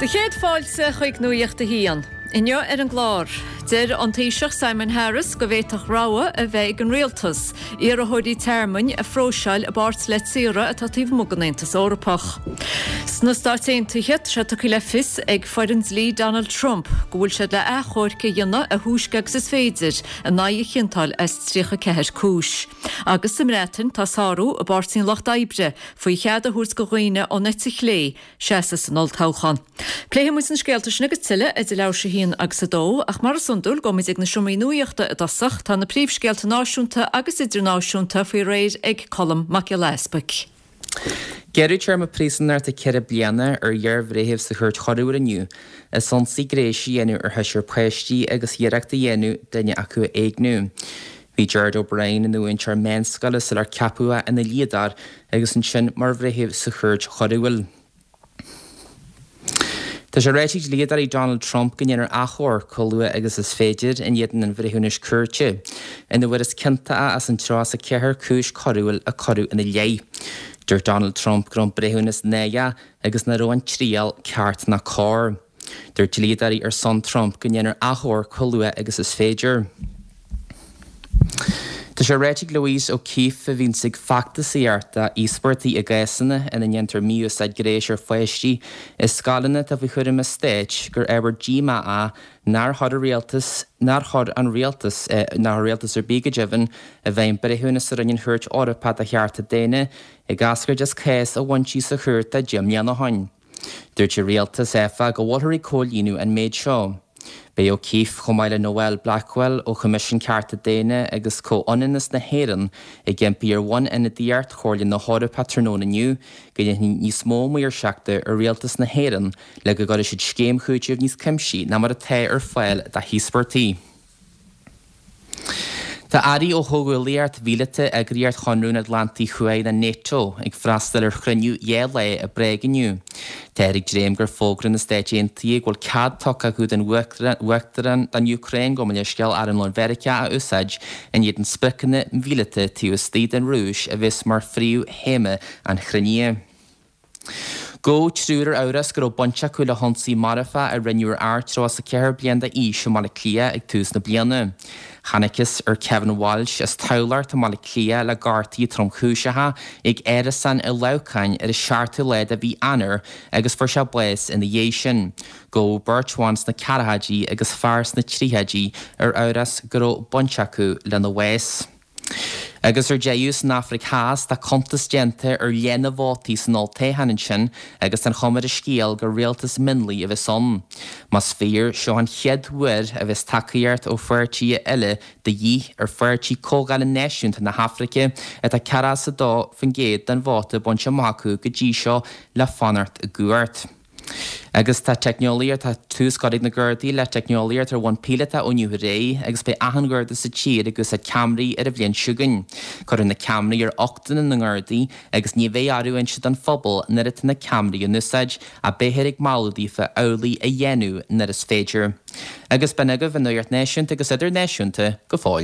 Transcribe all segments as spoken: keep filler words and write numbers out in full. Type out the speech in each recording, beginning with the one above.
De chéad fáilte chuig nuíocht a hían. Inne ar an glár. Deir an taoiseach Simon Harris go bhéiteach ráha a bheith an rialtas. Ar a thuirí termine a phróseáil a bart le tíra a tatíh mugannéantas Eorpach. Sna startéantaithe se tuí le fis ag foireann lí Donald Trump, go bhfuil se le échorca dhéanana a thuaisceag sa féidir a naigh chintal as trícha ceithir cúis. Agus sa mréitin tá sáú a bartín Loch Daibre faoi chead a thuairs go ghaoine ó netich lé, séasa san oltáchan. Pléthe muis an scéaltas na go tuile a de leir sé híon agus a dó, ach mar sundul go ag na siomí nuíochta a dasach tá na príomhscéalta náisiúnta agus idirnáisiúnta faoi réir ag Colm Macialespaic. Geirú tearma prísanart a ceire bliana ar dhearbh réamh sa chuirt choirúir aniu, is son sí gréisi dhéanú ar theisir poisttí agus dhéireachta dhéanú daine acu éagnú. Bhí Gerard O'Brien in nuain tear menscoile sa ar capua ina líadar agus an sin mar bhréamh sa chuirt choirúil. Tá sé réitigh líadar í Donald Trump go dhéanaar achóir colua agus is féidir in dhéan an bhréithúnis cuirte, ina bhfuir is cinnta as an trás a ceithir cúis choirúil a choirú ina lé. Dúir Donald Trump grom bréithúnas néia agus na roin tríal ceart na cór. Dúir líadarí ar son Trump go dhéanaar achóir colua agus is féidir. Tá sé réitigh Louise O'Keefe a bhín sig facta síarta ísportaí a gaisanna ina dhéantar míos a gréis ar foiisttí is scálanna a bhí chuirim a stéit gur eber díma a nar hod a rialtas, nar hod an rialtas, eh, nar rialtas ar bíga jibin a bhein brethúnas ar an chuirt orapad a chearta déine i gascar just cés a bhaintí sa chuirt a Jim Liana hain. Dúirt sé rialtas efa go bhilthirí cólíú an méid seo. Bé O'Keefe chomáile Noel Blackwell ó Commission Carta Déine agus co-oninas na héireann i gceimpií ar bhain ina dtíart chóirlinn na háda patronóna nniu go dhéann níos mó muir seachta ar rialtas na héireann le go gada siad scéim chúideamh níos cimsí ná mar a té ar fáil de híospartaí. Tá airí ó thógúilíart bhílete ag riart chonrún Atlantaí chuaigh na NATO ag freastal ar chruinniú dhéala a breiginiu. Téirigh dréim gur fógrann na Stáidéantaí ghfuil cad tocha go den uachtaran den Ukraine go mbeidh sceal ar an Lón Mheireacha a úsáid in dhéad an spiceanna bhílete tíú stíad an rúis a bhís mar fríú héime an chruinniu. Go trúr áras gur ó bonte chu le honsaí marafa a rinneúr airtrás a ceithir bliana ís mala clia ag tús na bliana. Chanachas ar Kevin Walsh is taulart a mala clia le gartaí trom chúisetha ag éirasan i lecain ar a seaartú leid a bhí anar agus for se blés ina dhé sin. Go Birchwans na Carahadí agus fars na Tríhadí ar áras gur ó bonte acu le na Wes. Agus ar déús na Africás tá contas gente ar léana bhátí san oltéhanan sin agus an chomar a scíal gur rialtas minlí a bheith son. Mas fér seo an cheadhuiir a bheits takeíart ó fuirtí eile de dhí ar fuirtí cógáil náisiúnta na Hafrica a tá ceras a dó fan géad den bháta bonse macu go dtí seo le fanart a gúirt. Agus tá technoliaar tá túscoigh na gurdaí le technoliaar tar bhain pílata ó nniu ré agus be athangurda sa tíad agus a Camry ar a bhlion siúgain. Chuir na Camry ar ochtain na gurdaí agus ní bheith arúin siad an phobal nar it na Camry an úsáid a béhéir ag máladí fa eolaí a dhéanú nar is féidir. Agus ben agah an nuirt náisiúnta agus idir náisiúnta go fáil.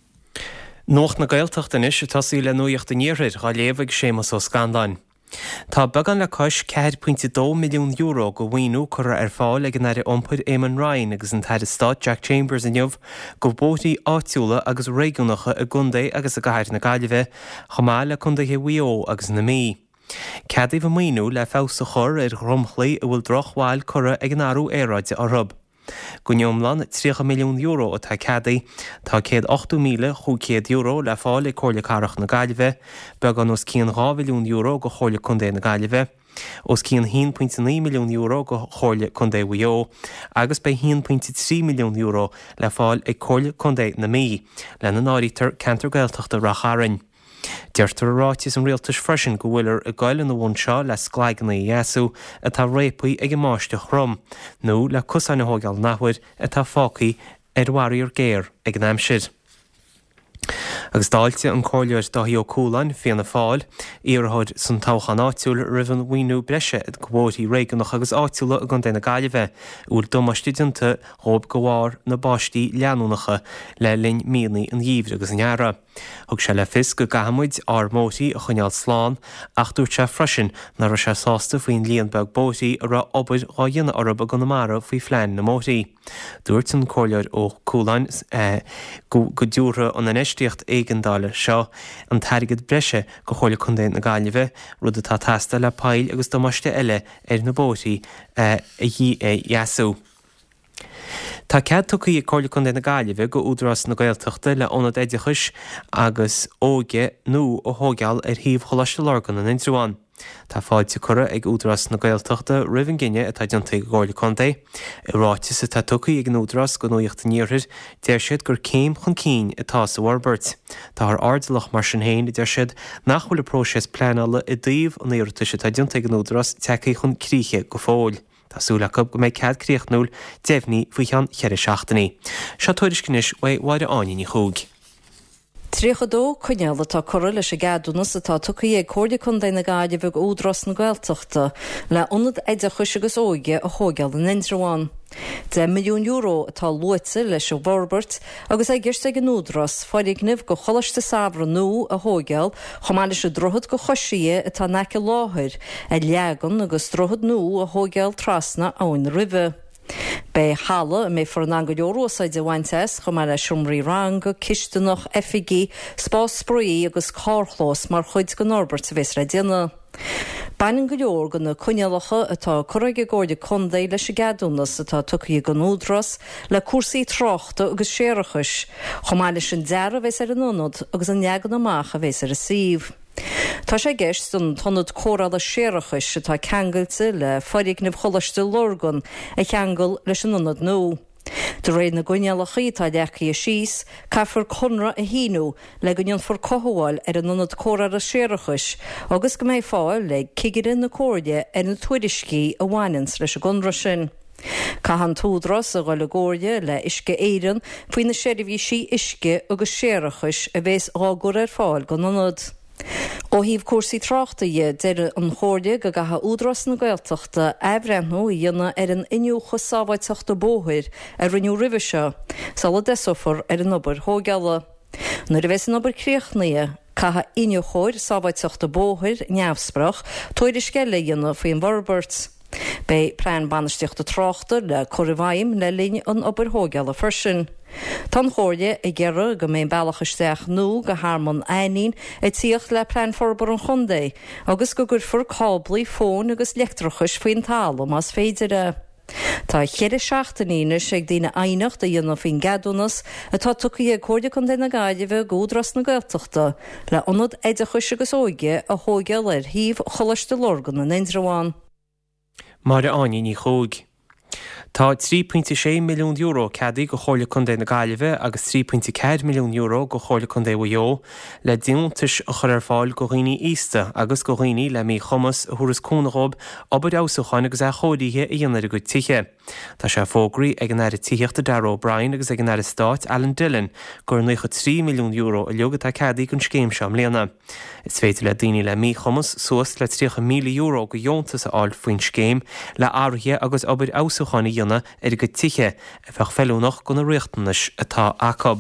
Nócht na gailteachta is tasí le nuíocht a níorthir gá léomhaigh sémas ó Scandáin. Tá began le cos ceir pointe dó milliún euro go bhhaoinú chur ar fáil ag an air iompair Eamon Ryan agus an tair Stát Jack Chambers inniuh go bótaí áitiúla agus réigiúnacha a Gundaí agus a gaiir na Gaillimhe chomá le chunda Huio agus na mí. Ceadaí bh maoinú le fása chur ar ghromchlaí a bhfuil drochháil chura ag an áú éráide orthb. Go neomlan trí milliún euro ó tá ceadaí tá céad ochtú míle chucéad euro le fáil i cóirle carach na Gaillimhe, beag an os cían dhá milliún euro go chóirle chundé na Gaillimhe, os cían one point nine milliún euro go chóirle chundé Huio, agus be one point three milliún euro le fáil i cóirle chundé na mí, le na náirítar cantar gailteachta racharin. Deirtar aráis an rialtas freisin go bhfuilir a gaiile na bhain seo le sclaigna dhéasú a tá répaí ag an máiste chrom, nó le cosána thógáil nachhuiir a tá fácaí ar waríor géir ag an aimsir. Agus dáilte an cóirleir dahí ó cúlain féanna fáil, iarthid san táchan áitiúil rihann bhaoinú breise ag gbótaí réigeannach agus áitiúla a Gundaí na Gaillimhe úr domaistidionta thób go bhfear na báistí leanúnacha le linn mílnaí an dhíomhre agus an neara. Thug se le fis go gahamid ar mótaí a chuneal sláán ach dúirt se freisin nar a se sásta faoin líon beg bótaí a ra obair á dhéanana orb a gonamara faoi phlean na mótaí. Dúirt an cóileir ó cúlain go dúra an an eisteocht éigeandála seo an tairgad breise go chola chun na gáileheh rud atá tasta le pail agus domáiste eile ar na bótaí a dhí é jaasú. Tá cead tucaí cóla chun na gáileheh go údras na Gaeltachta le ónad éidechais agus óge nó ó thógeal ar thaobh cholaiste lorgan an Intriúin. Tá fáilte cura ag údras na Gaeltachta roimh Gine atá diontaí go gála chunta. I ráite sa tá tucaí ag an údras go nuíochtta níorthir déir siad gur céim chun cín atá sa Warbert. Tá th ardalach mar sin héin déir siad nach bhfuil próses pleanála i dtíobh an éirta se tá diontaí an údras tecaí chun críche go fáil. Tásúla go go méid cead críochnúil déimhní faoi chean cheir seachtaí. Seo tuairis cinis bhaid áin í chúg. Tríchadó chuineala tá chora leis a gadúnas atá tucaí ag cóirde chun na gáileheh údras na Gaeltachta le ionad éidechais agus óige a thógeal an Intriúin. ten milliún euro atá luite leis ó Warbert agus ag ggirste an údras fáilig nimh go cholaiste sabra nó a thógeal chomáile se drothad go choisií atá neice láthir a leagan agus drothad nó a thógeal trasna ón ribhe. Bei hála mé for an an go leorúsáid a bhaintes chum mar a siomraí rang go cistanach effigi spás spróí agus cárchlós mar chuid go Norbert a bhés ra déana. Bain go leor go na cuinealacha atá choraige gáide chundaí leis a gadúnas atá tucaí go údras le cuasaí tráchta agus séarachais chomáile sin deara bhés ar an ónod agus an neagan amach a bhés ar a síomh. Tá sé gceist an tonad córáil a séarachais atá ceangailte le fáilig nimh cholaiste lorgan a cheangail leis an ónod nó. De réad na gcuinealachaí tá lechaí a síos, caithfar conra a híú le gonion for coháil ar an ónad córáil a séarachais agus go méid fáil le cigirin na cóide ar na tuairiscí a bhhainins leis a gonra sin. Cahan túdras a gáil agóide le isce éireann faoi na séirihí sí isce agus séarachais a bhés águr ar fáil go ónad. Ó híomh cuasaí tráchta dhé deire an chóirde go gatha údras na Gaeltachta éibhreanú i dhéanana ar an inniucha sábhaidteachta bóthir ar riniú ribhe seo, sala desofar ar an obair thógeala. Nuair a bheits an obair críochnaí catha inniu chóir sábhaidteachta bóthir neamhsprach tóidir sceile dhéanana faoi an Warbert. Bei plean banisteachta tráchta le chorimhaim le líne an obair thógeala fersin. Tan chóirde i ggéire go mé bailachaisteach nó go háman aín i tíocht le plein forbar an chundé, agus go gur fur cáblaí fón agus leictrachais faoin talm as féidirre. Tá chéidir seachtaíine sé dtíine ainacht a dhéanamh faoin gadúnas atá tucaí ag cóirde chun na gáileheh údras na Gaeltachta le ionad éidechais agus óige a thógeal ar thaobh cholaiste lorgan an Intriúin. Mar a áin í chúg. Tá trí punt sé milliún euro ceadaí go chola chun na gáileheh agus trí punt cead milliún euro go chola chun bheo le diontas a chur ar fáil go rií ísta agus go rií le mí chumas a thuras cúnaób obair ásachain agus a chodíthe i dhéanaar go tithe. Tá sé fógraí ag an air tíochtta Darragh O'Brien agus ag an air Stáit Alan Dillon gur nucha trí milliún euro a leogad a ceadaí gon scéim seam léana. Is féidir le daoine le mí chumas suas le tríocha míle euro go diontas a áil faoin scéim le áirithe agus obair ásachain i ar go tithe a bheith fellúnach go na riachtanas atá acob.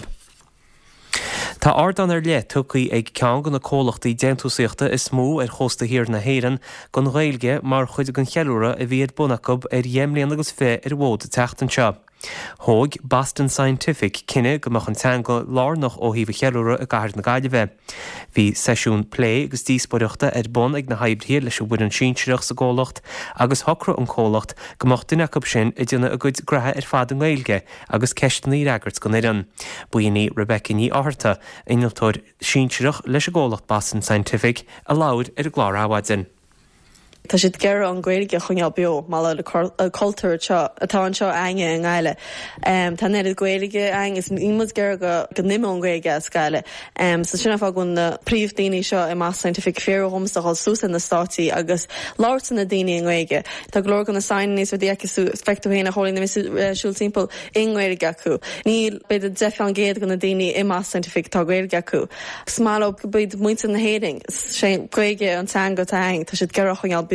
Tá ardan ar le tucaí ag ceann go na cólachtaí déantúsaíochta is mó ar chósta hir na héireann gon ghailge mar chuid an chealúra a bhíad bunacob ar dhéimlíon agus fé ar bhód a teachtan seo. Thóg Boston Scientific cinenne go mach an teanga lárnach ó híomh chealúra a gaiir na gáileheh. Bhí seisiún plé agus díospóireachta ar bon ag na haibríir leis bhfuil an sínteireach sa ggólacht agus thocra an cólacht go mach duine go sin i dtíanana a gcuid grathe ar fad an ghailge agus ceistena í reagart go éan. Buoí Rebecca ní áharta inaltóir sínteireach leis a ggólacht Boston Scientific a láid ar a glár áhaidzin. Tá siad gear an gréige chuneal bio má le cultúir seo atá an seo aine an gáile. Tá néad gréige ein is immas gear go go nimime an gréige a scaile. Sa sinna fá gon na príomhdaoine seo i más scientific fearhomsa há súsan na státaí agus láirtan na daoine an gréige. Tá glór gan na sain níos bh dhéachú spectúhéna hólí na siúil timppla in gréige acu. Ní beidir defi an géad gan na daoine i más scientific tá gréige acu. Smála go bid muinte na héing sé gréige an teanga tá ein tá siad gear chuneal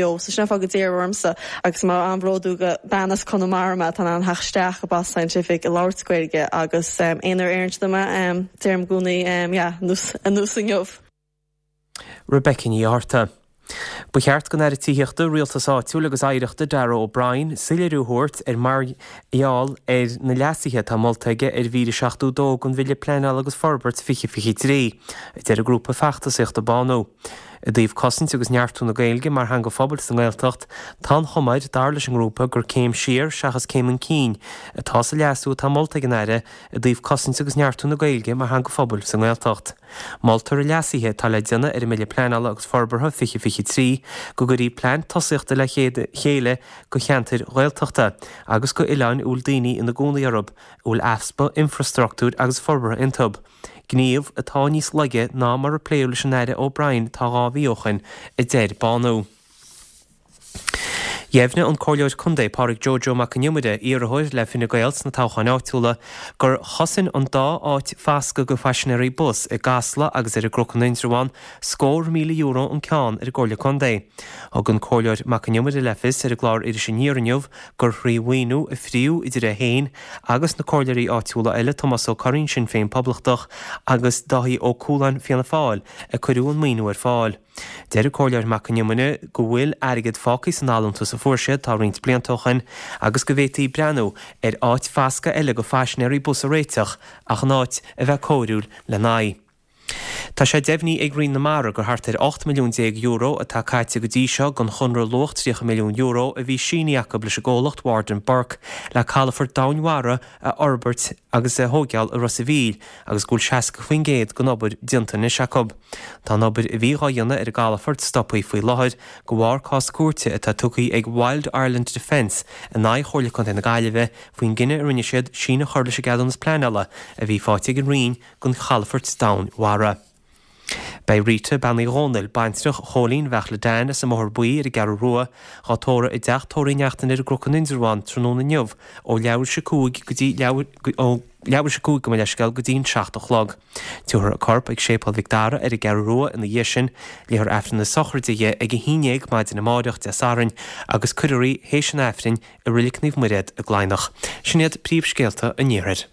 bio, so sna fag déirwormsa agus mar anbródú go banas Connemara tan an hachsteach a bas scientific i láirtcuige agus um, éonar airintama um, déirm gúnaí um, yeah, nus, a núsing jobh. Rebecca ní áta. Bu cheart gan ar tííochtta rialtas áitiú agus éireachta Darragh O'Brien, Silliú Hort ar mar eall ar na leasithe tá moltaige ar bhí seachtú dó gon bhile pleanal agus forbert fiche fiche trí, ar a grúpa feachtasaíochta banó. I dtíobh cosint agus neartú na Gaeilge mar hang go phobal san Gaeltacht, tá chomaid dar leis an grúpa gur céim siar seachas céim an cín, atá sa leasú tá moltaige aire i dtíobh cosint agus neartú na Gaeilge mar hang go phobal san Gaeltacht. Moltar a leasithe tá le déanana ar mille pleanal agus forbartha fiche fiche trí, go gurí plean tosaíochta le chéile go cheantar Gaeltachta, agus go ileán úl daoine ina gcónaí Arab, úl afspa, infrastruchtúr agus forbartha intub. Gníomh atá níos leige ná mar a pléú leis an éire O'Brien tá gábhíochan i déir banó. Dhéimhne an choirleoid chundé páric Jojo Macaniumide iarthóir le finna Gaels na táchain áitiúla gur chosann an dá áit feasca go fashionéirí bus i gasla agus ar a grochan intraháin scór míle euro an ceán ar gcóirle chundé. Ag an choirleoid Macaniumide lefis ar a glár idir sin níorniuh gur phríomhhaoinú i phríú idir a héin agus na choirleirí áitiúla eile Thomas ó Corinne sin féin poblachach agus dahí ó cúlan fianna fáil a chuirú an míú ar fáil. Deir choirleoir Macaniumide go bhfuil airgid fácaí san álamta sa fuairse tá rint bliantochan agus go bhhétaí breanú ar áit feasca eile go fashionéirí bus a réiteach ach an áit a bheith cóiriúil le naí. Tá sé deimhní ag rion na mara gur thart ar ácht milliún euro atá caite go dtí seo gon chunra locht tríocha milliún euro a bhí síneacha leis a ggólacht Warden Burke le calafar dainmhara a Orbert agus a thógeal a Rossaville agus gúil seaca faoin géad go nobair dianta na Jacob. Tá nobair a bhí gáanna ar Galafort stoppaí faoi láthir go bhhar cás cuairte atá tucaí ag Wild Ireland Defence a ná chóirla chun na gaiileh faoin gine a rinne siad sína chuirla sé gadannas pleanala a bhí fáite an rion gon Chalafort Downmhara. Bei Rita bannaí Rónil baintrach cholín bheith le daine sa móthir buí ar a gar rua gátóra i d deachtóirí neachtain ar a grochan indraháin tróna neamh ó leabhar se cúig go dtí leabhar se cúig go leisceil go dtíon seachtach. Tuair a corp ag sépal Vicdara ar a gar rua ina dhéisin léthar efrin na sochirdaige ag a híineag maid ina máideacht de sarin agus cuidirí hééis an efrin a rilicníomh muiread a gláinach. Sinnéad príomhscéalta a níorad.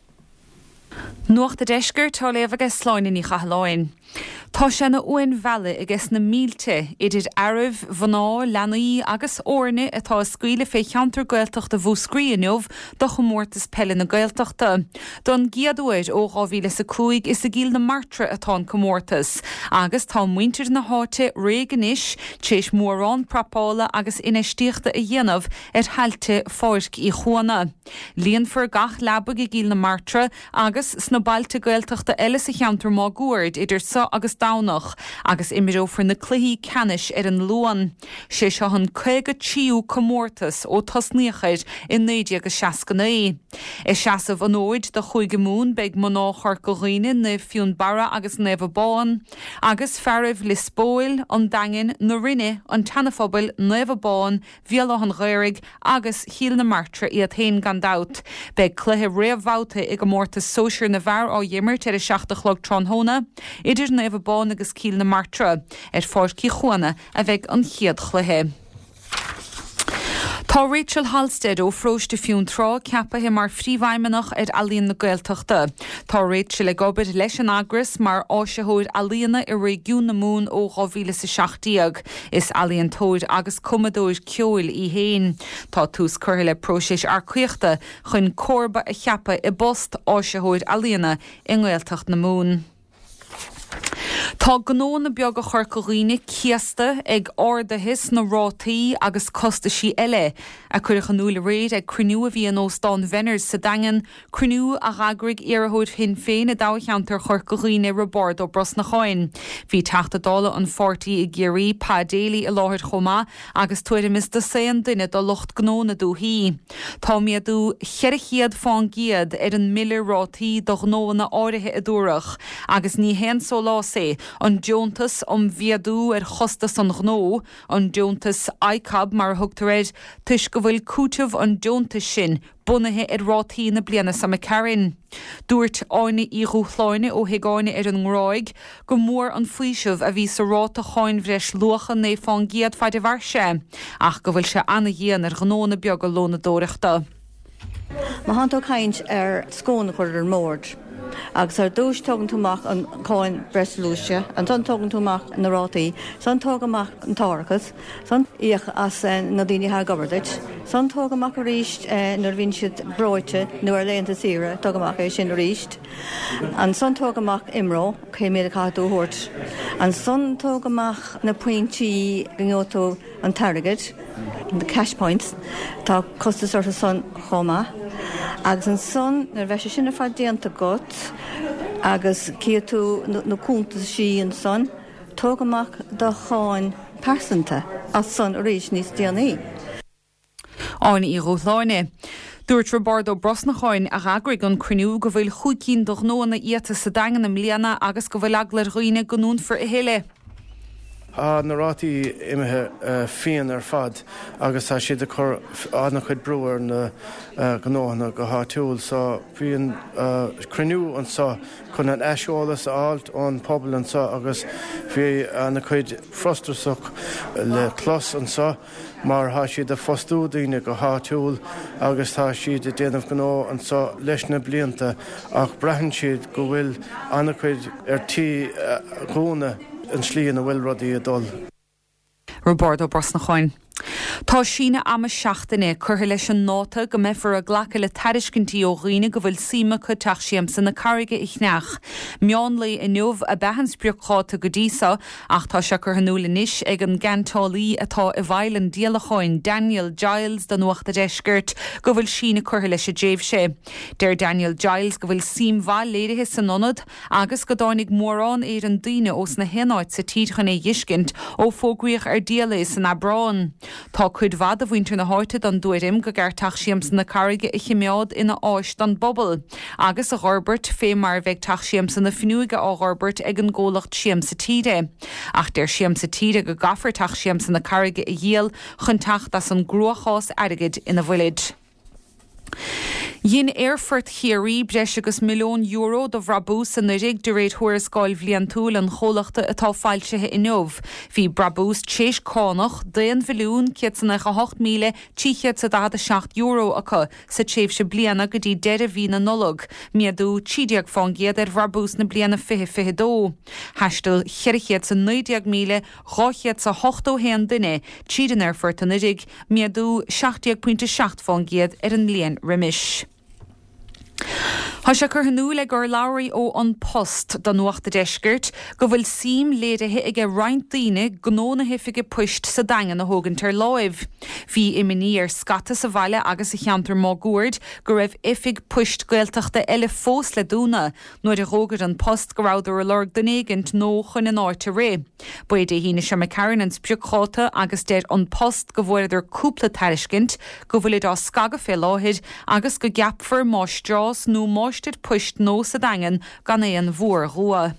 Nuacht a deisgur tá léamh agus sláinna ní chathláin. Tá sé na uain bheala agus na mílte idir airbh, bhaná, leanaí agus orne atá scuile fé cheantar Gaeltacht a bhúscríanmh do chomórtas pelle na Gaeltachta. Don giadúir ó gáhíle sa cúig is a gíl na martra atá chomórtas, agus tá muintir na háte réganis, tééis mórrán prapála agus inistíochta a dhéanamh ar heilte fáirc í chuana. Líon for gach labag i gíl na martra agus sna bailte Gaeltachta eile sa cheantar má gúirt idir sa agus dánach agus imimeófar na cluí canis ar an luan. sé seo an chuige tíú comórtas ó tasníochaid in néide agus seacané. I seasamh an óid de chuige mún beag mná charcoghine na fiún bara agus nefabáin, agus ferrih lispóil an dangin na rinne an tanafobal nefabáin bhealach an ghéirigh agus híal na martra iad hain gandát. Beag cluthe réamhhauta ag go mórtas sóisiir na bhar á dhimmert ar a seachtachlog trónhóna, idir nefabáin agus cíl na martra ar fáircí chuana a bheith an chiad chluthe. Tá Rachel Halstead ó Fróiste fiún trá ceapathe mar phríomhhaimimeach ar Alíon na Gaeltachta. Tá Rachel ag gobid leis an agras mar áiseóid Alíonna i régiún na mún ó gáhíle sa seachtaíag. Is Alíon tóid agus cumadóid ceoil í héin. Tá tús curtha le próisis arcaíochta chun corba a cheapa i bost áiseóid Alíonna i Gaeltacht na mún. Tá gnóna beag a chorcaghine ciasta ag ordahis na rátaí agus costa sí eile a chuircha núla réad ag cruniú a bhí an óstán Venners sa dagan cruniú a ragraigh iarthóid fin féin a dácheantar chorcaghine rabord ó bros na cháin. Bhí teachta dála an fortaí i ggéirí pá déalaí i láthir chomá agus tuairim is de séan duine do locht gnóna dú hí. Tá miadú cheirichéad fáin giad ar an mille rátaí do gnóna áirithe a dúrach agus ní hen só lá sé sé an Joontas om viadú ar chosta san gnó an Joontas icab mar hugtaréid tuis go bhfuil cúteh an Joontas sin bunathe ar rátaí na bliana sa Carin. Dúirt áine í rúchláine ó higáine ar an ngráig go mór an fuiisih a bhí sa ráta cháin bhreis luachan é fáin giad faidir bhar sé, ach go bhfuil se anna dhéan ar gnóna beag go lóna dóireachta. Má hananta caint ar scóna chuir ar mórd. Agus ar dúis tugann túmach an cáin breslúise, an tan tugann túmach na rátaí, san tugamach an tárachas, san íoch as na daoine ha gabardait, san tugamach a ríist nar bhín siad bróite nuair léonta sira, tugamach é sin a ríist, an san tugamach imró, cé méad a catú hort, an san tugamach na pointí gngótó an targad, the cash points, tá costas orta san choma, agus an son nar bheise sin a fad déanta got agus cia tú na cúntas sí an son tógamach do cháin persanta as son a rééis níos déanaí. Áine í rúthláine. Dúirt Roberto Brosnacháin a ragraigh an cruniú go bhfuil chuicín do gnóna íata sa dagan na mbliana agus go bhfuil aglar roiine gonún for a héile. A na rátaí imethe féin ar fad agus tá siad a chur ána chuid breúir na gnóna go háitiúil sa bhíon cruniú an sa chun an eisiolalas áilt ón pobl an sa agus bhí anna chuid frostrasach le clos an sa mar há siad a fostú daoine go háitiúil agus tá siad a déanamh gnó an sa leis na blianta ach breathann siad go bhfuil anna chuid ar tí gúna an slíon a bhfuil rudaí a dul. Roberto Brosnacháin. Tá sína ama seachtainna curtha leis an náta go mefar a ghlacha le tariscintí ó riine go bhfuil sima chu teach siamsa na carige ichneach. Meán le i nuamh a behan spriocháta go dísa ach tá se curtha núla níis ag an gantálaí atá i bhail an díalacháin Daniel Giles den nuachta deisgurt go bhfuil sína curtha leis a déobh sé. Deir Daniel Giles go bhfuil sim bhail léirithe san nonad agus go dánig mórrán éar an daoine os na henáid sa tídchan é dhiiscint ó fógraíoch ar díala san Abrán. Tá chuid bhd a bhaintear na háite don dúirim go gceartach siamsa na carige i chimeád ina áist don bobbal. Agus a Robert fé mar bheith teach siamsa na finiúige á Robert ag an ggólacht siamsa tíide. Ach deir siamsa tíide go gafar teach siamsa na carige i dhéal chun teach as an grúchás airgid ina bhuiid. Dhin Airfurt chéirí breis agus milliún euro do Brabús an rig de réad thuair scoil bhliain túil an cholaachta atá fáilsethe inmh. Bhí Brabús tééis cánach déan bhiliún ceanna go hocht míle tíchead sa dá seacht euro acu sa téobh se bliana go dtí deire bhí na nolog, miadú tíideag fágiad ar Brabús na bliana fihe fihe dó. Heistil cheirichéad sa nuideag míle ráchead sa hochtó héan duine, tíad an Airfurt an rig, miadú seachtdeag pointe seacht fágiad ar an líon rimis. Tá se chur hanú le gur labhraí ó an post don nuachta deisgurt go bhfuil sim léirithe ag roinnt daoine gnóna hifiige puist sa dagan na hógan tar láimh. Bhí iminí ar scata sa bhaile agus i cheantar má gúirt go raibh ifig puist gailteachta eile fós le dúna nuair a rógad an post go ráidir a lorg donégant nó chun an áirte ré. Buid é hína se me cairn an spiúcháta agus déir an post go bhfuidir cúpla tariscint go bhfuil á scaga fé láthid agus go gapfar má strás nó máistead puist nó sa dagan gan é an bhuair rua.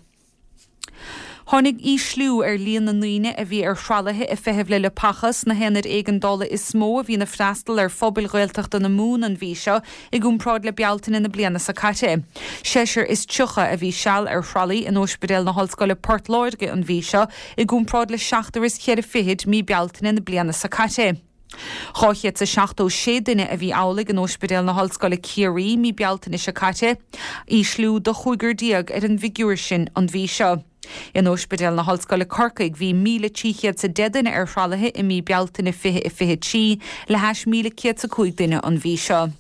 Tháinig í slú ar líon na nuine a bhí ar shralathe i feitheamh le le pachas na héanaid éigeandála is smó a bhí na freastal ar phobail Ghaeltacht na mún an bhí seo i gúnpráid le bealtain ina bliana sa caite. Séisir is tucha a bhí seall ar shralaí in ospidéal na hallscoile Port Lorge an bhí seo i gúnpráid le seachtar is cheir fihid mí bealtain ina bliana sa caite. Cháchiad sa seachtó sé duine a bhí álaigh an ospidéal na hallscoile Ciarí mí bealtain is sa caite, í slú do chuigur díag ar an bhigúir sin an bhí seo. In ospidéal na hallscoile Corcaigh bhí míle tíchead sa dedaine ar shralathe i mí bealtain i fiche i fiche tí le heis míle cead sa chuig duine an bhí seo.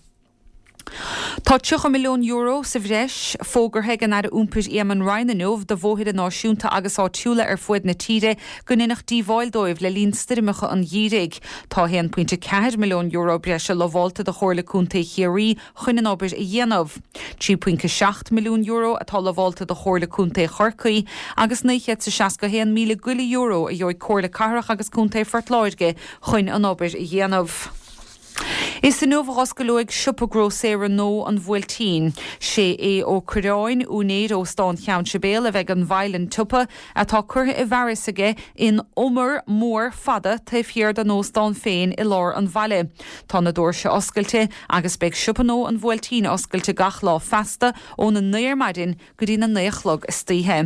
Tá tucha milliún euro sa bhreis fógarthe gan ar úmpir éman Ryananóh do bhóthaid a náisiúnta agus á tiúla ar fuid na tíre go ninach díomháil dóibh le líon stirimecha an dhíreig. Tá héan pointe ceathair milliún euro breise le bháilta do chóirla cúnta Chiarí chun an obair i dhéanamh. trí pointe seacht milliún euro atá le bháilta do chóirla cúnta Chorcaí agus naoichead sa seasca héan míle gula euro a dheoid chóirla carach agus cúnta Fort Lorge chun an obair i dhéanamh. Is in nuamh oscailúig siúpagró séra nó an bhfuiltín, sé é ó Crudáin únéad ó Stán Cheann Sibéal a bheith an bhailen tupa atá curtha i bharras aige in Umar mór fada ta fiar an nó Stán féin i lár an bhaile. Tá na dúir se oscailte agus beag siúpanó an bhfuiltín oscailte gach lá festa ó na nuirmaidin go dtí na nuichlog istíthe.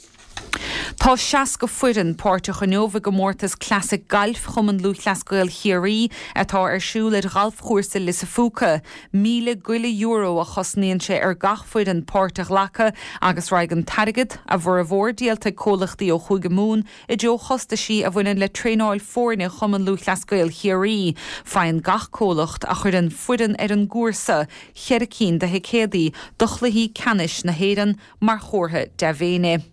Tá seaas go fuirin páirte chuneomha go mórtas classic galf chum an lúthlascail chiarí atá ar siúlad galf chóirsa lis a fúca. Míle guile euro a chosníonn sé ar gach fuirin páirte lecha agus raig an tarigad a bhar a bhór díalta cólachtaí ó chuige mún i dteo chosta sí a bhainean le tréáil fórne chum an lúthlascail chiarí. Fain gach cólacht a chuir an fuirin ar an gúrsa cheiricín de hicédaí dochlaí canis na héan mar chórtha de bhéine.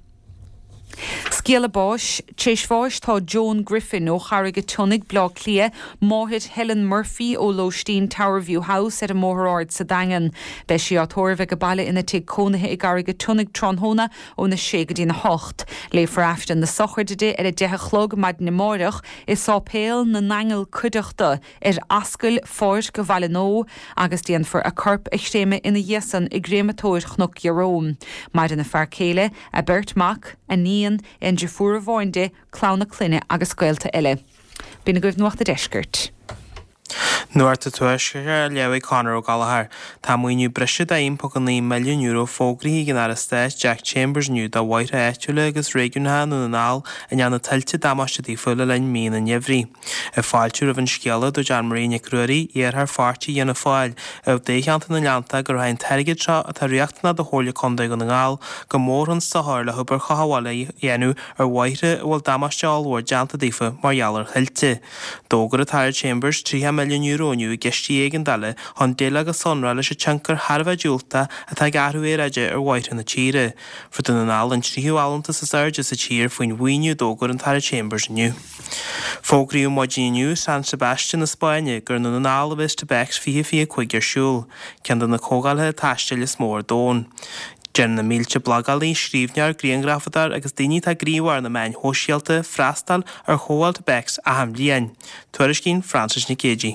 Scéala báis, téisfáis tá Joan Griffin ó Charige Tunig blá clia máthid Helen Murphy ó Lowstein Towerview House ar a mórthráid sa dagan. Be si átóir bheith go baile ina tí cónathe i Garige Tunig Tronhóna ó na sé go dtí na hocht. Le faraftan na sochirdeide ar a dethe chlog maid na mórach is á péal na nangel cuideachta ar ascail fáir go bhaile nó agus díon for a corp ixtéime ina dhéasan i grématóir chnuk Jerome. Maid in na fearcéile a Bert Mac a níon in de fuair bháinde clána cluine agus scoilta eile. Bína goibh nuachta deisgirt. Nuair a tuaisce leabhaigh Conor ó Gallagher, tá muoinú brise daon po go naí milliún euro fógraí gan ar a stáit Jack Chambers nniu dá bhaithe éitiúla agus réigiúnathe nó na nál a neanna tiltte damáistí fulla lein míon na nehrí. I fáiltú a bhain sciala do Jean Marie Nicruarí ar th fáirtí dhéanana fáil a bhdécheanta na leanta gur hain teirigid seo a tá riachtainna do hóla condaigh go na ngáil go mór an sathir le thubar chahaála dhéanú ar bhaithe bhfuil damáisteáilhór deanta dífa mar dheallar chilte. Dógur a táir Chambers tríthe milliún euro nniu gistí éigen daile hon déile agus sonra leis a tinkar Harbh dúilta a tá garthú éide ar bhaithe na tíre. Fu na nál an tríú álanta sa sairde sa tír faoin bhuiiniú dógur an táir Chambers nniu. Fógraíú Modíniu San Sebastian na Spáine gur na nál a bheits te becs fi fi chuig ar siúl, cean na cógáilthe taisteil is mór dón. Jen na mílte blagalí sríomhnear gríongrafadar agus daoine tá gríomhhar na main hóisialta freastal ar chóáilt becs a ham líon. Tuairis cín Francis Nicéji.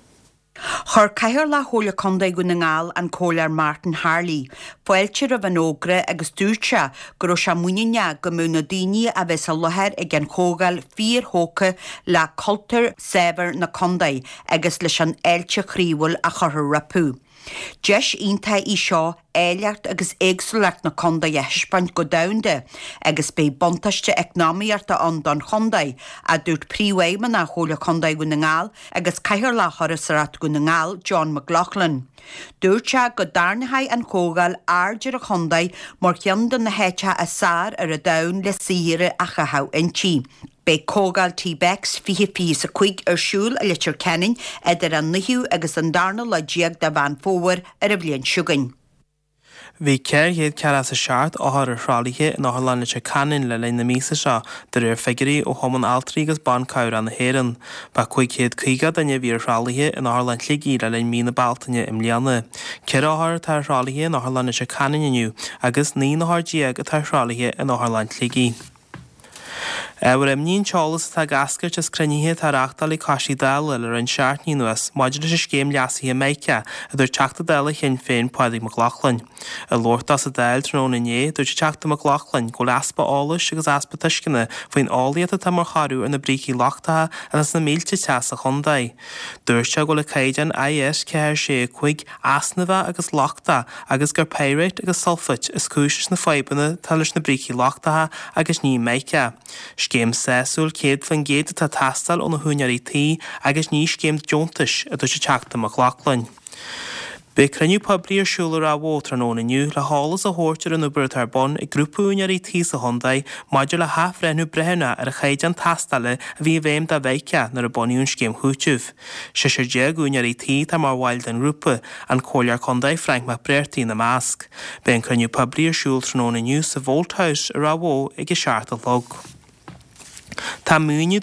Chur caithear le hóla condaigh go na ngáil an cólar Martin Harley, foiiltear a bhan ógra agus dúirte gur ó se muine go mú na daoine a bheits a luthir ag an cógáil fíor hóca le cultar séver na condaigh agus leis an éilte chríomhil a chur rapú. Deis ionta í seo éileart agus éagsúlacht na condaigh a Hispáin go domhanda agus bé bontaiste eicnámaíarta an don chondaigh a dúirt príomhhaime na hóla condaigh go na ngáil agus caithear le choras arat go na ngáil John McLaughlin. Dúirte go darnathaigh an cógáil ardeidir a chondaigh mar ceandan na héite a sár ar a domhan le síre a chathá intí. Bei cógáil T-Bex fihe fís a chuig ar siúl a litir kenning idir an nihiú agus an darna le diaag de bhain fómhar ar a bblion siúgain. Bhí ceir héad cear as a seart áthar ar shrálaithe in áthar le canin le lein na mísa seo de ar figurí ó thoman altarí agus ban cabhar an na héan. Ba chuig chéad chuigad a bhí ar shrálaithe in áthar le tligí le lein mína baltaine im líana. Ceir áthar tá shrálaithe in áthar le canin inniu agus ní áthar diaag a tá shrálaithe in áthar le tligí. Ewer am níon teolalas tá gascairt is cruníthe tá reachtal i cosí dála le an seaartní nuas, maidir is céim leasaí a méice a dúir teachta dála chin féin Pádraig McLaughlin. A lórta sa dáil tróna né dúir teachta McLaughlin go leaspa álas agus aspa tuiscinna faoin álaíata tá mar charú ar na brící lachtatha agus na mílte teas a chundaid. Dúirte go le caidan I S ceir sé chuig asnamha agus lachta agus gur peiréit agus sulfait is cúis na faibanna talis na brící lachtatha agus ní méice. Scéim sésúil céad fan géad tá tastal ó na húnearí tí agus ní scéim diontais a dúirte teachta McLaughlin. Be cruniú poblí arsúlar a bhótar nó inniu le hálas a hórtear an ubair tar bon i grúpúnearí tí sa Hondaid maidir le hafrenú brehena ar a chaid an tastale a bhí bhéim da bheice nar a boníún scéim chútúh. Se sé de gúnearí tí tá mar bhhail den grúpa an cóliar Condaid Frank McBrearty na másc. Be an cruniú poblí arsúlar nó inniu sa Volthouse ar a bhó ag i seart a log. Tá múine de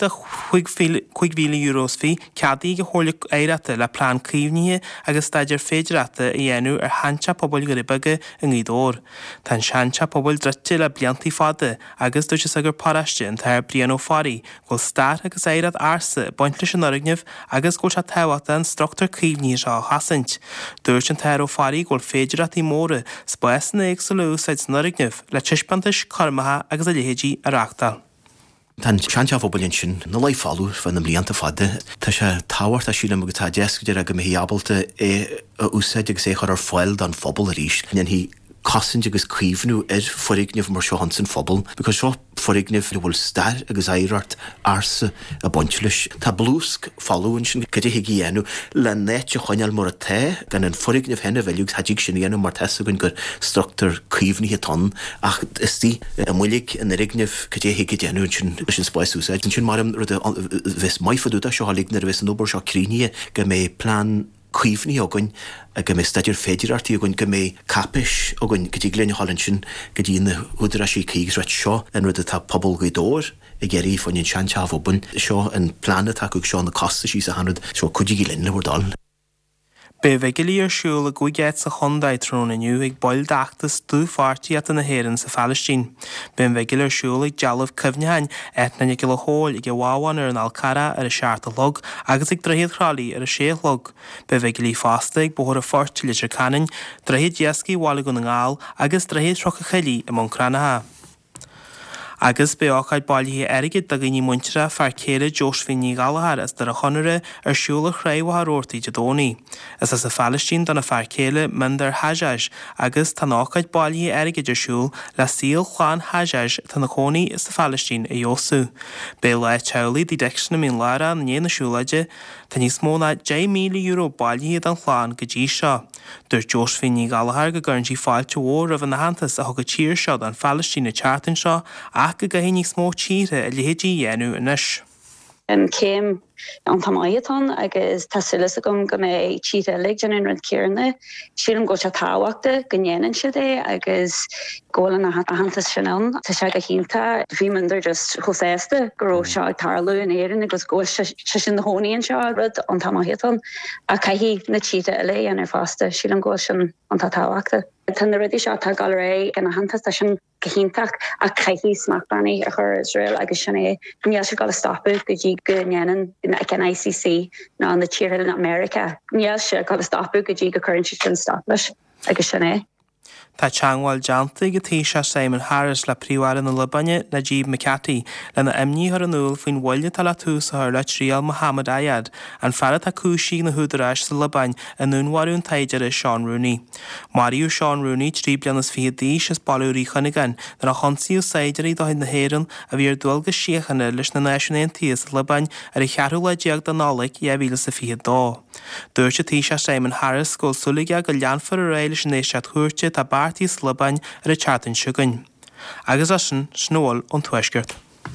chuig mhíle euros fí ceadaí go hála éireachta le plán críomhníthe agus staidir féidirreachta i dhéanú ar hanse pobl go ribeige in gcuidóir. Tá seanse pobl dreite le bliantaí fada agus dúirte sa gur paraiste an tair brian ó farí, ghfuil stair agus éiread arsa baint leis an origneamh agus ghfuil se táhachta an struchttar críomhníthe seo hasint. Dúirt an tair ó farí ghfuil féidirreachtaí móra spáis na ag sa lúsáid san origneamh le tiispantais carmatha agus a léhéidí arachtal. Tá seanse fóbalíonn sin na lei fáú fan na blianta fada, Tá sé táhairt a siúla agus tá deascaidir a go méhiabalta é úsáid agus é chur ar fáil don fphobal a ríis. Níon hí cosint agus críomhnú ar forigneamh mar seo hansan fphobal, because seo forigneamh bhfuil stair agus éireart arsa a bontilis. Tá blúsc fáúin sin go dtí dhéanú le néite choineal mar a té gan an forigneamh hena bheilúg hadíigh sin dhéanú mar teasa gon gur struchttar críomhníthe tan ach istí a mulig an rigneamh go dtí dhéanú sin sin spáisúsáid. Sin mar rud bheits maifaúta seo hálig nar bheits an obair seo críne go mé plán cuiomhní agan a go mé staidir féidirartaí agan go mé capis agan go dtí gléine hálann sin go dtí na údra sí cígus reit seo an rud atá pobl go dóir i ggéirí fanin seanse fóban seo an plánna takeúg seo na costa sí sa hanrad seo chuidí lenne bhdal. Be bheigilí ar siúla gúigéid sa chundaid trón aniu ag boil daachtas dú fáirtí at na héireann sa Phalistín. Ben bheigilí ar siúla ag dealamh cymneáin etna go le hóil ag bháhain ar an Alcara ar a seaarta log agus ag drahéad chrálaí ar a séal log. Be bheigilí fásta ag bóthar a fort litir canin, drahéad deascaí bhála go na ngáil agus drahéad trocha chailí i món cránatha. Agus be áchaid bailí airigid da gní muintere fear céire Josephine Gallagher as dar a chonere ar siúla chréimh ortaí de dóní. As as a Phalistín donna fear céile mindar Hajjaj agus tá áchaid bailí airigid ar siúl le síl chláán Hajjaj tá na chóní is a Phalistín i Jósú. Be le teolaí dí deicna mín lára na néana siúlaide tá níos móna dé míle euro bailí an chláán go dtí seo. Dúir Josephine Gallagher go gurntí fáilte mhór a bh na hantas a thugad tír seo an Phalistín na chartan seo ach go gaithní smó tíre a léhéidí dhéanú inis. Um, céim an tamáiatán agus tásúlas a gom go mé tíre leigjan in rud céirne, sílam go se táhachta go nnéanann siad é agus ggólan a hantas sinán. Tá se go hínta bhí mundar just choséasta goró seo ag tarlú in éireann agus ggó se sin na hónaíonn seo rud an tamáiatán a caithí na tíre a lé an ar fásta sílam go sin an tá táhachta. Tá na rudí seo tá gal ré gan na hantas tá sin gohíntaach a caithí smachbarnaí a chur Israel agus sin é níl se gal stopú go dtí go nnéanann ag an I C C ná na tíre in America. Níl se gal stopú go dtí go chuann sin stop leis agus sin é. Tá teangáil deanta go tí se Simon Harris le príomhhaire na Libanne na Jeeb McCarthy le na imní ar an úl faoin bhaile tal tús a le tríal Mohammed Ayad an fearad a cúsí na húdaráis sa Libain a núnharún taidir is Sean Rooney. Mariú Sean Rooney trí blianas fi díos is balúí chunigan nar a chonsaíú saidirí dohaid na héireann a bhí ar dulga siochanna leis na naisiúnéntaí sa Libain ar i chearú le deag don nálaigh dhéhhíle sa fi dó. Dúir se tí se Simon Harris ggóil súlaige go leanfar a réile sin éis sead chuirte tá Bartí Libain ar a chartan siúgain. Agus as sin snóil an tuaisceart.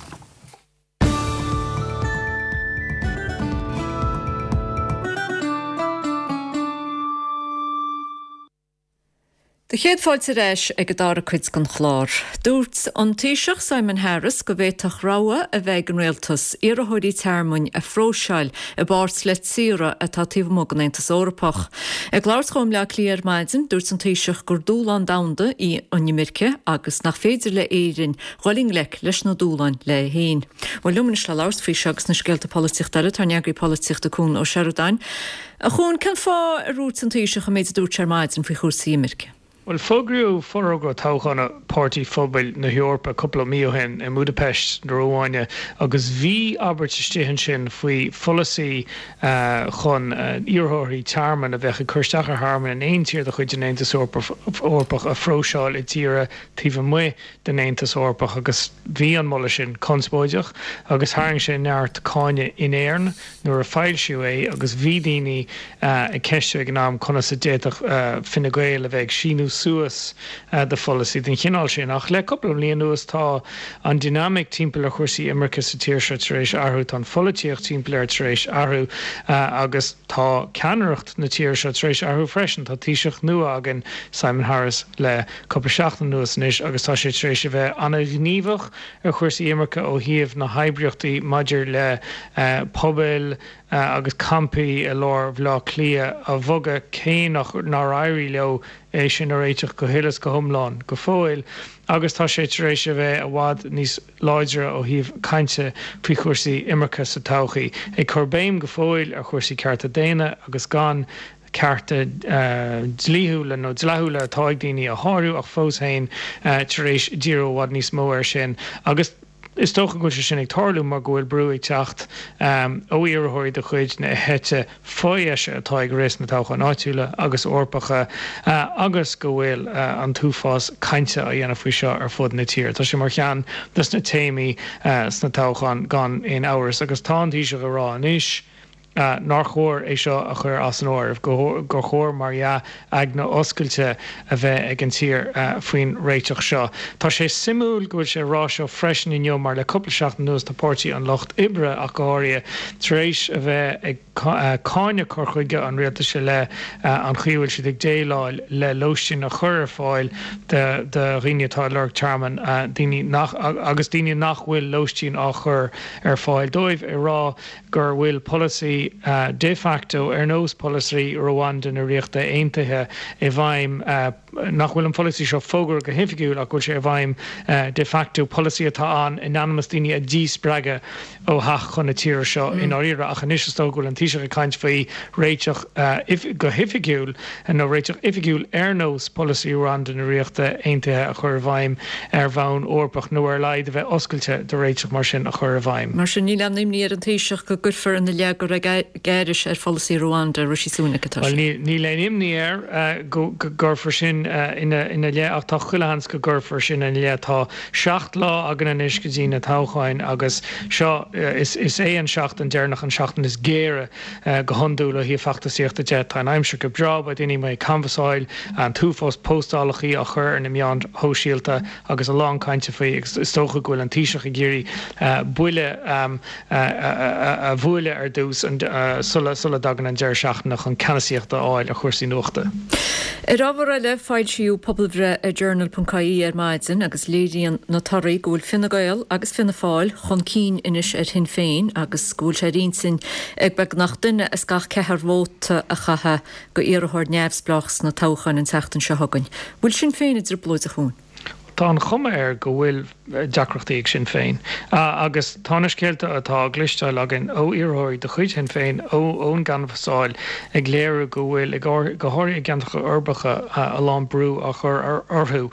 De chéad fáilte réis ag go dára cuid gon chlár. Dúirt an Taoiseach Simon Harris go bhéiteach ráha a bheith an réaltas ar a thuirí tearmainn a phróseáil a báirt le tíre atá taobh mo an Aontas Eorpach. Ag gláirtchóm le Clíar Maidin dúirt an Taoiseach gur dúlan damda í Animirce agus nach féidir le éireann ghoilling lec leis na dúlan le héin. Bhfuil lumanis le láirt fao segus na scéalta políochtaile tar neagaí políochta cún ó Searodáin. A chun cen fá a rút an Taoiseach a méid dúirt ar Maidin faoi chósaí Imirce. Well, fógrú forra go táchana pártaí fóbail na Eorpa a couple of míohen in Budapest na Róháine agus bhí Albert stéhan sin faoi folasaí uh, chun uh, iarthirí tearman a bheith a chuirteach ar harman an éon tír de chuid den Aontas Eorpach a phróseáil i tíre taobh mu den Aontas Eorpach agus bhí an mola sin conspóideach agus tharang sin neart cáine in éirn nuair a fáil siú é agus bhí daoine uh, i ceiste ag ná chuna sa déach uh, Fine Gael a bheith sinú suas de follasí den chinál sin ach le couple líon nuas tá an dynamic timppla a chuirsaí Imirce sa tíirse éis arthú tá folletíocht timpplair éis arthú agus tá ceannacht na tíirse éis arthú freisin tá tíiseach nua agin Simon Harris le couple seachtain nuas níos agus tá sé éis bheith anna gníomhach a chuirsaí Imirce ó híomh na haibreachtaí maidir le uh, pobil uh, agus campi a lár bhlá clia a bhoga cé nach ná éirí leo é sin a réiteach go hilas go thomláin go fóil agus tá sé éis a bheith a bhád níos láidre ó híomh cainte faoi chuirsaí Imirce sa todhchaí ag churbéim go fóil ar chuirsaí cearta déine agus gan cearta dlíthúla nó dlethúla táid daoine a háú ach fós hain tar éis díreó bhád níos mó ar sin agus is tócha go sin ag tarlú mar gohfuil brú ag teacht ó iarthóirí de chuid na hete fóise atá ag rééis na tácha áitiúla agus orpacha agus go bhfuil an túfás cainte a dhéanana faoi seo ar fud na tír. Tá sé mar chean dus na téimi sna táchan gan in áras agus tá tíise go rá níis. Uh, nar chóir é seo a chur as an áirh go chóir mar ja ag na oscailte a bheith ag an tír uh, faoin réiteach seo. Tá sé simúil gohfuil sé rá seo freisin inniu mar le couple seach nuas tápáirtí an Locht Ibre a gáirí taréis a bheith ag cáine chu chuige an réalta se le uh, an chiúil si ag déáil le loistin a chur fáil de, de riinetá le charman uh, nach, agus daine nach bhfuil loistín á chur ar fáil dóibh i rá gur bhfuil policy Uh, de facto ar nós policy Rwanda na riachta aontaithe i bhaim uh, nach bhfuil an policy seo fógur go hifigiúil ach bhfuil sé i bhaim uh, de facto policy atá an inanimous daoine a dí spreige ó hach chun na tíir seo mm. in áíre ach an isistó gohfuil an tíise a caiint faoi réiteach uh, if, go hifigiúil an nó réiteach ifigiúil ar nós policy Rwanda na riachta aontaithe a chur bhaim ar bhain orpach nó ar leid a bheith oscailte de réiteach mar sin a chur bhaim. Mar sin ní le nimní ar an tíiseach go gurfar an na leagur a gairis ar follasí Rwanda rusisúna catá. Well, ní le nimní ar gurfar sin ina le ach tá chuilehans go gurfar sin in le tá seacht lá agan an is go dtí na táchain agus seo is é an seacht an dearnach an seachtain is géire go honúla hí fachtasíochtta jet tá aimimse go bra ba daoine mé canvasáil an túfós postálachaí a chur in meán hóisialta agus a lá cainte faoi is tócha gohfuil an tíiseach i ggéirí buile a bhuaile ar dús an sulla sulla dagan an deir seachnaach an canasíochta áil a chuirsaí nuachta. I rábhar le fáil siú poblbre a journal dot c a ar maidin agus léiríon na tarí gúil finna gail agus finna fáil chun cín inis ar hin féin agus gúil sé rinsin ag beg nach duine is gach cethar bhóta a chathe go iarthir neamhsblachs na táchan an teachtain se hagann. Bhfuil sin féin idir blóid a chuún. Tá an chuma ar go bhfuil deacrachtaíag sin féin. Uh, agus tánas céalta atá glisteil agin ó iarthóirí de chuid sin féin ó ón ganmhasáil ag léir go bhfuil go háirí gantacha orbacha a lán brú a chur orthú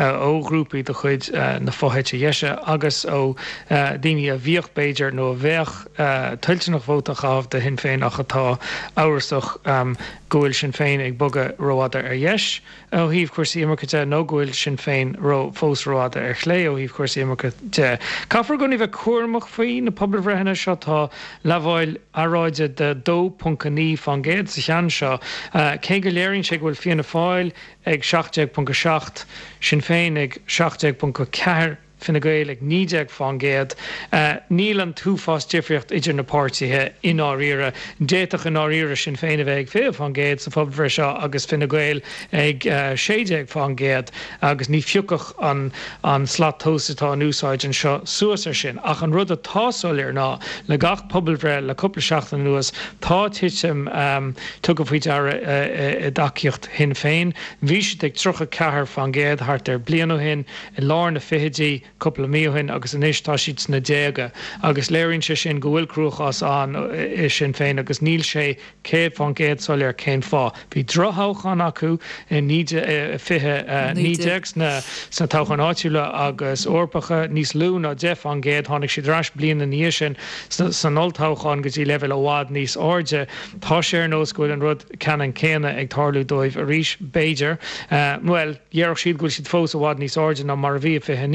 ó grúpaí de chuid na fóhéite dhéise agus ó daoine a bhíoch Beiidir nó a bheith tuilte nach bhóta chaamh de hin féin ach atá áhasach um, gohfuil sin féin ag bogad roiáda ar dhéis ó híomh cuasaí Imirce nó gohfuil sin féin ro fós roiáda ar chlé ó híomh cuasaí Imirce de. Caithfar go ní bheith cuairmach faoi na poblbhreithena seo tá leabháil aráide de dó punca ní fan géad sa chean seo. Cé go léironn sé bhfuil fianna fáil ag seachtdéag punca seacht sin féin ag seachtdéag punca ceathair finna gael ag nídeag fan géad. Uh, níl an túfás difriocht idir na pártithe in áíire, déach in áíire sin féinna bheith fé fan géad sa poblbhre seo agus finna gael ag uh, séideag fan géad agus ní fiúcach an, an slattósatá an úsáid an seo suasar sin. Ach an rud a tásáil ar ná le gach poblbhre le cúpla seachtain nuas tá tiitim um, tu go faoid ar i daciacht hin féin. Bhí si ag trocha cethir fan géad thart ar blian ó hin i lár na fihidí couple míohin agus an istá siad na déaga agus léironn sé sin go bhfuil cruachás an is sin féin agus níl sé céad fan géad soil ar céin fá. Bhí drothchan acu níide fithe nídeags na san táchan áitiúla agus orpacha níos lú ná de fan géad tháinig siad ras blian na níos sin san oltáchan go dtí level óhád níos áde. Tá sé ar nós gohfuil an rud cean céine ag tarlú dóibh a ríis Beiidir. Uh, well, dhearach siad gohfuil siad fós óhád níos áde ná mar bhí fithe nídeag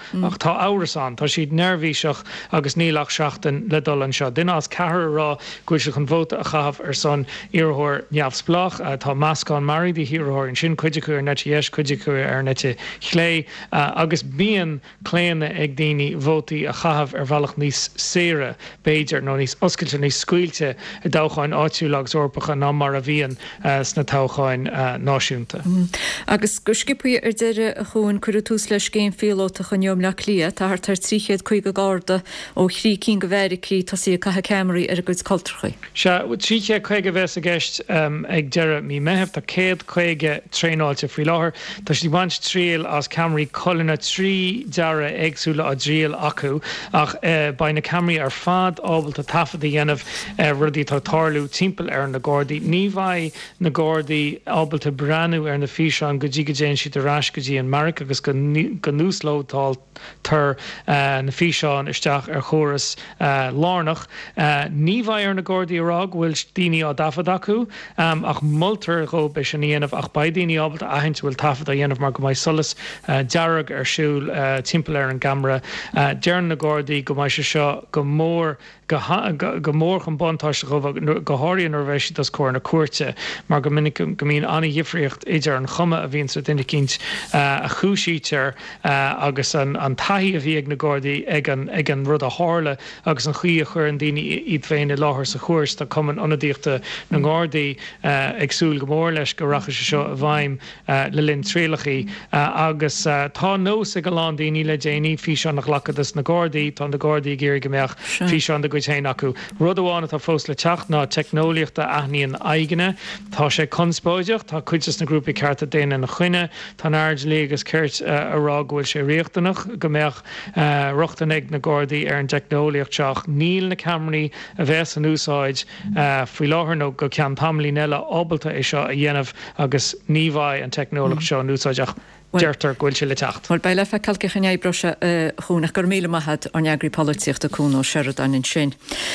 ach tá áras an, tá siad nervhíiseach agus nílach seachtain le dul an seo. Duine as cethir rá gúil se chun bhóta a chahabh ar son iarthóir neamhsplach, tá Mascán Mary dí hiarthóir an sin chuide chu ar nete dhéis chuide chu ar nete chlé, agus bíon cléanna ag daoine bhótaí a chahabh ar bhealach níos séire béidir nó níos oscailte níos scuilte i dáchain áitiúlagus orpacha ná mar a bhíon sna táchain náisiúnta. Agus go skippaí ar deire a chuin chuir tús leis céim féolóta chuneom le lia, tá tar tríchéad chuig go gáda ó chrí cín go bhericí tá sí cathe Camry ar a gúid cultúrchaí. Se tríché chuige bheits a gceist ag deire mí mehebh tá céad chuige tréáilte faoi láthair, tá sí baint tríal as Camry cholanna trí deara agsúla a dríal acu ach ba na Camry ar fad ábalta tafad a dhéanamh rudí tá tarlú timppel ar na Gardaí. Ní bhaid na Gardaí ábalta breanú ar na físeán go dtí go déan siad arás go dtí an Maric agus go núslótáil tar na físeán isteach ar choras lánach. Ní bhaid ar na Gardaí ará bhfuil daoine á dafad acu ach multar go be sin dhéanamh ach ba daoine ábalta ahaint bhfuil tafad a dhéanamh mar go mbeidh solas dearag ar siúil timppel ar an gamra. Dearan na Gardaí go mbeidh se seo go mór go mór chun bontáiste go háiríonn ar bheith siad as cóir na cuairte, mar go minic go mín anna dhifriocht idir an chuma a bhíonn sa duine cinnt a chúisítear agus an taithí a bhí ag na Gardaí ag an rud a hála agus an chuí a chur an daoine iad féin i láthair sa chuairs tá cuman ionadaíochta na Gardaí agsúil go mór leis go racha se seo a bhaim le linn trílachaí agus tá nós ag go lán daoine le déanaí físeán nach lachas na Gardaí tá na Gardaí géir go meach físeán de go téin acu. Rud amháinna tá fós le teach ná technoliaachta aithníon aigene, tá sé conspóideach, tá cuidas na grúpa cearta déine na chuine, tá aird légus ceirt ará ghfuil sé riachtanach go meach ruchtan ag na Gardaí ar an technoliacht teach. Níl na Camry a bheits an úsáid faoi láthair nó go cean tamlí eile ábalta é seo a dhéanamh agus ní bhaid an technoliacht seo an úsáideach. Deirtar ghfuil se le techt. Mar baile fe calce chan brose chuúnach gur míle maithad an neagraí políochta cún ó seirad an in sin.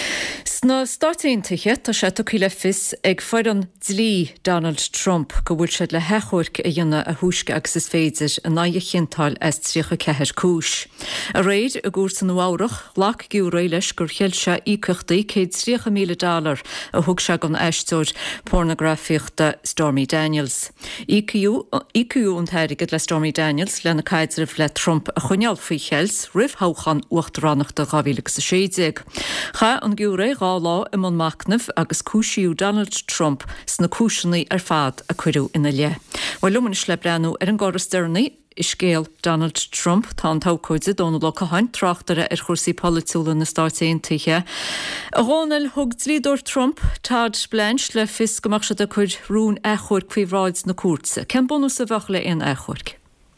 Sna státaonntaithe tá sé tuí le fis ag foiid an dlí Donald Trump go bhfuil sé le hechuirc a dhéanana a thuúsce agus is féidir a náide chintáil as tríocha ceithir cúis. A réid a gúr san bhárach lach giúrá leis gur cheil se ícuchtaí céad tríocha míle dálar a thug se an eistóir pornografíochta Stormy Daniels. Íciú an teirigid le Stormy Daniels lena caiidirh le Trump a chuneal faoi cheils rih háchan uachtarránach de gáhíleach sa séideag. Cha an giúré gá lá i man macnamh agus cúisiú Donald Trump sna cúiseannaí ar fad a cuireú ina le. Bhil lumanis le breanú ar an gáras dearnaí is scéal Donald Trump tá an tácóide dóna le cahain trachtara ar chursaí polúla na státaonntaithe. A ghánail thug dlídor Trump tád bleins le fis goach se a chuid rún échúir cuihráid na cuasa. Cean bonús a bhach le on échúirc?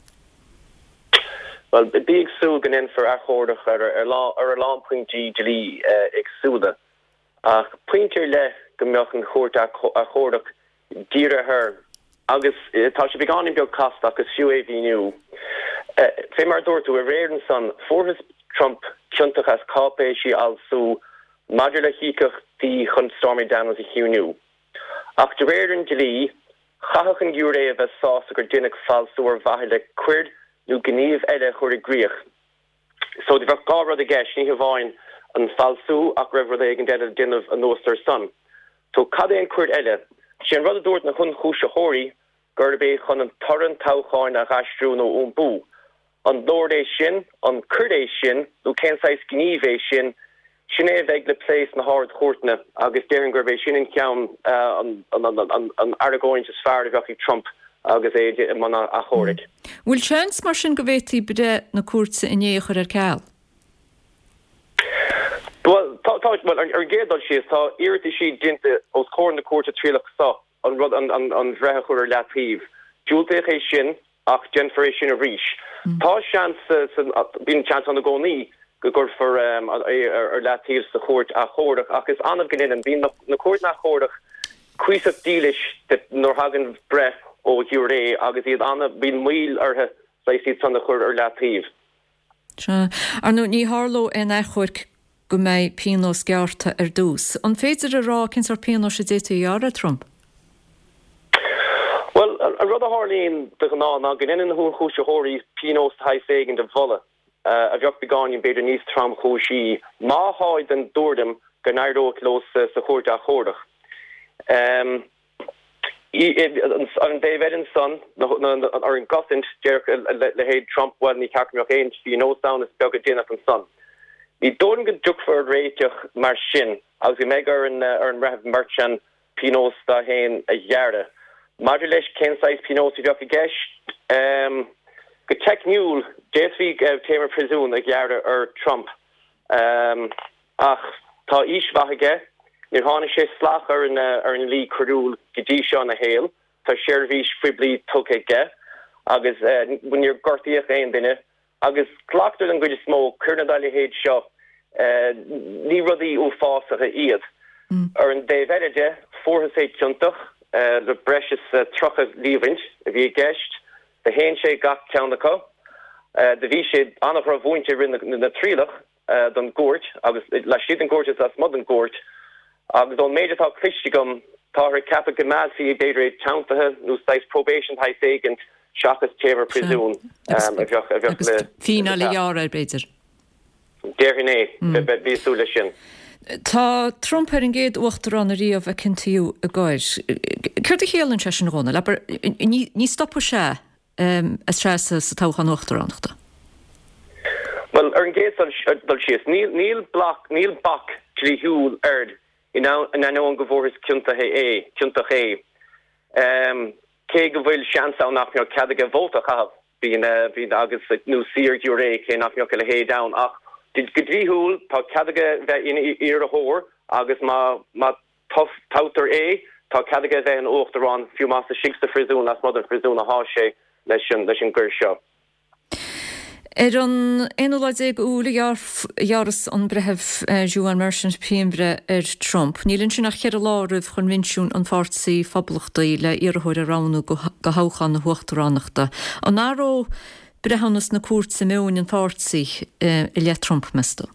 Well, big sú gan in for achordach ar ar a lá pointí delí agsúda. Ach pointir le go meach an chóirt achordach díra her agus tá sé began in beag cast agus siú é bhíniu. Fé mar dúirtú a réan san forhas Trump ciúntach as cápéisi alsú maidir le hícach tí chun Stormy Daniels i hiúniu. Ach de réan delí chachach an giúré a bheith sás agur duine falsú ar bhaithe le cuirt nu gníomh eile chuir a gríoch. So de bheith gá rud a gceis ní bháin an falsú ach raibh rud ag an deile duineh an nóstar san. So cad é an cuirt eile, sé an rud a dúirt na chun chúiseóirí gur bé chun an toran táchaáin a gasstrú nó ón bú. An lordéis sin, an cuirdéis sin, nó cénsáis gníomhéis sin, sin é bheith le pléis na hard chóirtna agus déireann gur bé sin in ceann an aragóint is fearr a bheith Trump agus é mana a chóirigh. Bhfuil seans mar sin go bhhétaí bide na cuasa inéochar ar ceall? Well, ar gédal si tá iirtí si dinte os cór na cuarta trílach sa an rud an an bhreithe chuir leatíh. Dúiltéich é sin ach genfer sin a ríis. Tá seans bín chance an na gcónaí go gur for ar leatíh sa chóirt a chóireach ach is anmh gan in bín na cuairt na chóireach cuiisah dílis nór hagan breth ó hiúré agus iad anna bín míl arthe leis iad san na chuir ar leatíh. Ar nó ní háló in échúirc go méid píno scearta ar dús. An féidir a rá cinn ar píno sé déta ar a Trump? Well, a rud a hálíonn de ná ná gan inan hún chúiseóirí pínos thaiségin de bhola. a bheocht begáin beidir níos tram chóisí má háid an dúdam go nairdót los sa chóirt a chódach. Um, an David son ar an gosint le héad Trump wel ní ceach éint hí nó sound is be dénach an son. Ní dóan go dúfar réiteach mar sin agus go méid ar an ar an rah merchan pinós da héin a dhearda. Maidir leis cénsáis pinós i bheoch a gceist um, go techniúil déasmhí uh, téimar prisún a dhearda ar Trump. Um, ach tá ísmhaige Níor hána sé slach ar an ar an lí cruúil godí seo na héal, tá séirhís friblí tucaige agus bhain níor gortaíoch aon duine agus clachtú an goidir smó chunadáile héad seo ní rudaí ó fásacha iad. Ar an déhheide fórthas é tiúntach le breis trocha líhaint a bhí gceist, de héon sé gach ceannacha, de bhí sé annach ra bhhainte rinne na trílach don gúirt agus le siad an gúirt is as mod an gúirt. agus on méidir tá cliste gom tá cappa go measí beidir teantathe nó stáis probation ha ségant seachas téimar prisún fína le jaar beidir. Déirné bhíú lei sin. Tá Trump ar an géad uachtar an a riomh a cintíú a gáir. Cuirt a chéalann se sin róna, le ní stoppa sé a stresa sa táchan uachtaránachta. Well, ar an géad dal sios, níl blach, níl bach trí hiúil ard I know an an govorhis ciúnta é ciúnta é. Cé go bhfuil seansá nach mé cad bhóta chah bhín bhín agus nó sir dú ré cé nach mé le hé da ach did go dríhúil tá cadige bheith in ar a hór agus má má tátar é tá cadige bheith an óachtarrán fiú más a sigsta frisún as mod an frisún a há sé leis leis an gur seo. Er an éolaid úlahearras an bretheh Joan Merchant Pembre ar Trump. Nílann sin nach chear a láirih chun vinisiún an fásaí fablachtaí le iarthóir a ránú go háchan na huachtarránachta. An áró brehannas na cuat sa meún an fásaí i le Trump mesto.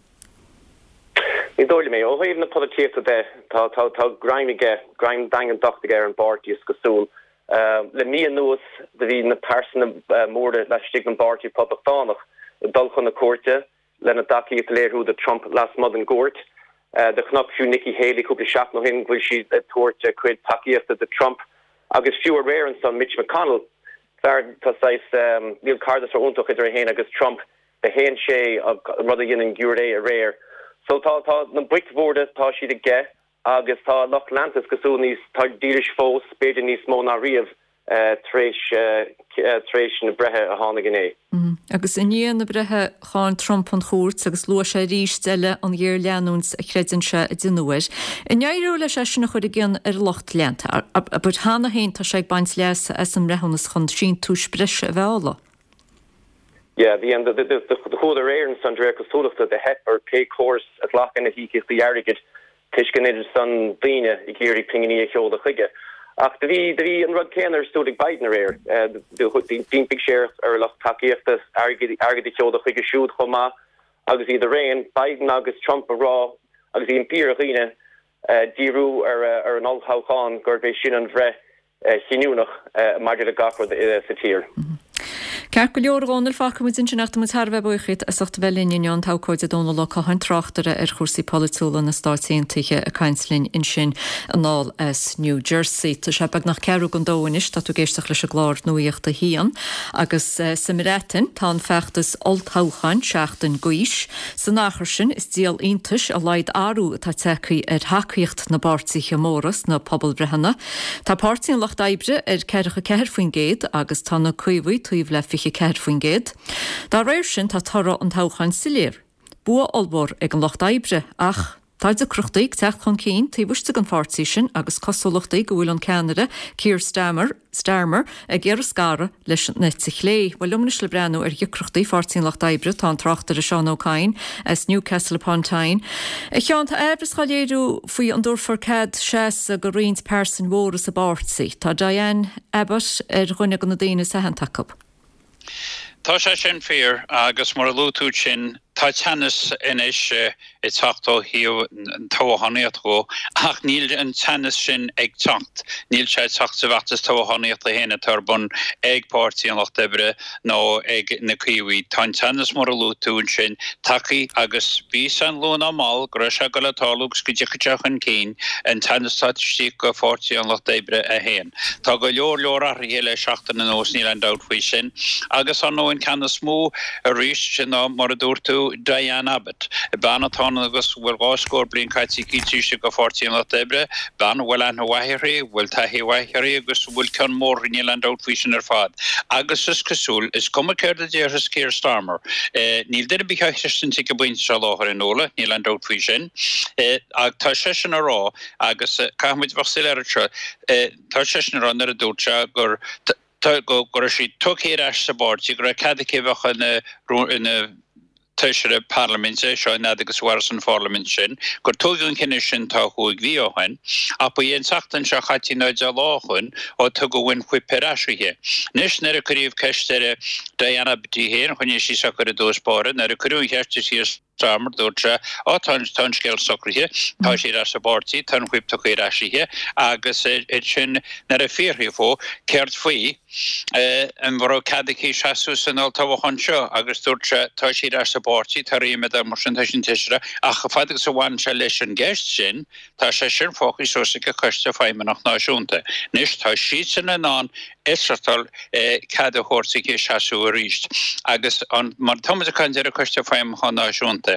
Ní dóla mé, ó haomh na politíta de tá graimige, graim dagan dochtaige ar an báirtíos go súl. Le mí an nuas de bhí na persna mórda le stig an báirtí poblachtánaach dul chun na cuairte le na daci léirú de Trump las mod an gúirt. De chnopfiú Nikki Haley cúpla seach nó hin bhfuil si tuairte chuid takeíochta de Trump agus fiúr réir an son Mitch McConnell fear tá sais níl cardas ar úntaach idir a héin agus Trump de héan sé rud a dhéanaan an gúir é a réir. So tá tá na bricmhórda tá siad a ge agus tá Loch Lantas goú níos tá díris fós beidir níos mó na riamh trééis na brethe a hána gné. Agus iníon na brethe cháin Trump an chót agus lu sé rístelle an dhéir leanúns a chréan se a dunuir. I neirú le sé sinna chud a gin ar locht leanta a bud hána héin tá sé baint leas as an rehannas chun sin túis breise a bheála. Yeah, the end the the the the whole rare and Sandra Cosولachta the het or pay course at loch in he is the yarigit Tishkin son Dina Igiri Pingini Hol the Higge. After the the and Rod Kenner stood Biden rare the the team big shares or lost Takieftas argue argue Hol the Higge shoot Homa agus the rain Biden agus Trump raw agus the Imperial Rina Diru or or an old how Khan Gurbe Shin and Vre Hinunach Margaret Gaffer the satir. Cear go leor gánar facha mu sin nachta mu thar bheith buchaid a socht bhelíon tácóid a dóna le chahain trachtara ar chósaí polúla na státíontaithe a caiinslinn in sin anáil as New Jersey. Tá sé bag nach ceú an dóhanis tá tú géisteach leis a gláir nuíocht a hían agus sa rétain tá fechttas oltáchain seachtain gois san nachir sin is díal iontais a leid áú tá tecaí ar hacaíocht na bartíí móras na pobl brehanna. Tá páirtíín lecht éibre ar ceiricha ceir faoin géad agus tá na cuihhaí tuomh le fiche ceir faoin géad. Tá réir sin tá tara an táchain siléir. Bua olbór ag an locht éibre ach táid a cruchtaigh techt chun cín tíhuiste an fáirtí sin agus cosúlachtaigh go bhfuil an Canada Keir Starmer Starmer ag ggéar scara leis net sa chlé. Bhfuil lumnis le brenn ar dhicruchtaí fáirtíín lecht éibre tá an trachtar a Seán O'Kane as Newcastle upon Tyne. I cheann tá ebris chaléadú faoi an dúrfar cad seas a go riont persan mhóras a bártsaí. Tá Diane Abbott ar chuine go na daine sa hen takeup. Tá sé sin fear agus mar a lútú sin tá tennis inis i tachtó hiú táhanníad go ach níl an tennis sin ag tacht. Níl sé tacht sa bhatas táhanníad a héna tarbun ag pártí an nach debre nó ag na cuií tá tennis mar a lútún sin takeí agus bí an lúna mal gro se go le talúgus go dichteach an cín an tennistátí go fórtí an nach debre a héin. Tá go leor leor a héile seachtain an os níl an dáfuí sin agus an nóin can smó a ríist sin ná mar a dúirtú Diane Abbott. Banatá agus bhfuil gáiscóir blin caití cítíiste go fórtí an nach debre ban bhfuil an wahirí bhfuil taihí wahirí agus bhfuil can mór níl an dáfuí sin ar fad. Agus is cosúil is cuma céir a déir is Keir Starmer. Níl de bí sin tí go buinte se láthir in nóla, níl an dáfuí sin. Ag tá sé sin ará agus caimuid bhsil ar tá sé sin ará ar a dúirte gur go gur sí tuchéir eis sa bord, sí gur a cadicéhach in na tuisire parlamente seo nad agus war an parlament sin, gur tugann cinine sin tá chuig bhíohain, a bu dhéon seachtain se chatí náid a láchun ó tu go bhain chuig peráisihe. Nis nar a chuíomh ceistere Diana Abbott héin, chuine sí sa gur a dóspáre, nar a chuún cheiste sí Starmer dúirte á tan tan scéil socrithe, tá sé as sa bordí tan chuip tuchéir eisihe agus sin nar a fíorthaí fó ceirt faoi an bhar cadaí seaú sanál táhain seo agus dúirte tá sé as sa bordí tar réime a mar sin sin teisire a go fad agus bhain se leis an gceist sin tá sé sin fóchaí sosa go chuiste féimeach náisiúnta. Nis tá siad san an ná Israel cad a chósaí seaú a ríist agus mar thomas a chuin ar a chuiste féim náisiúnta.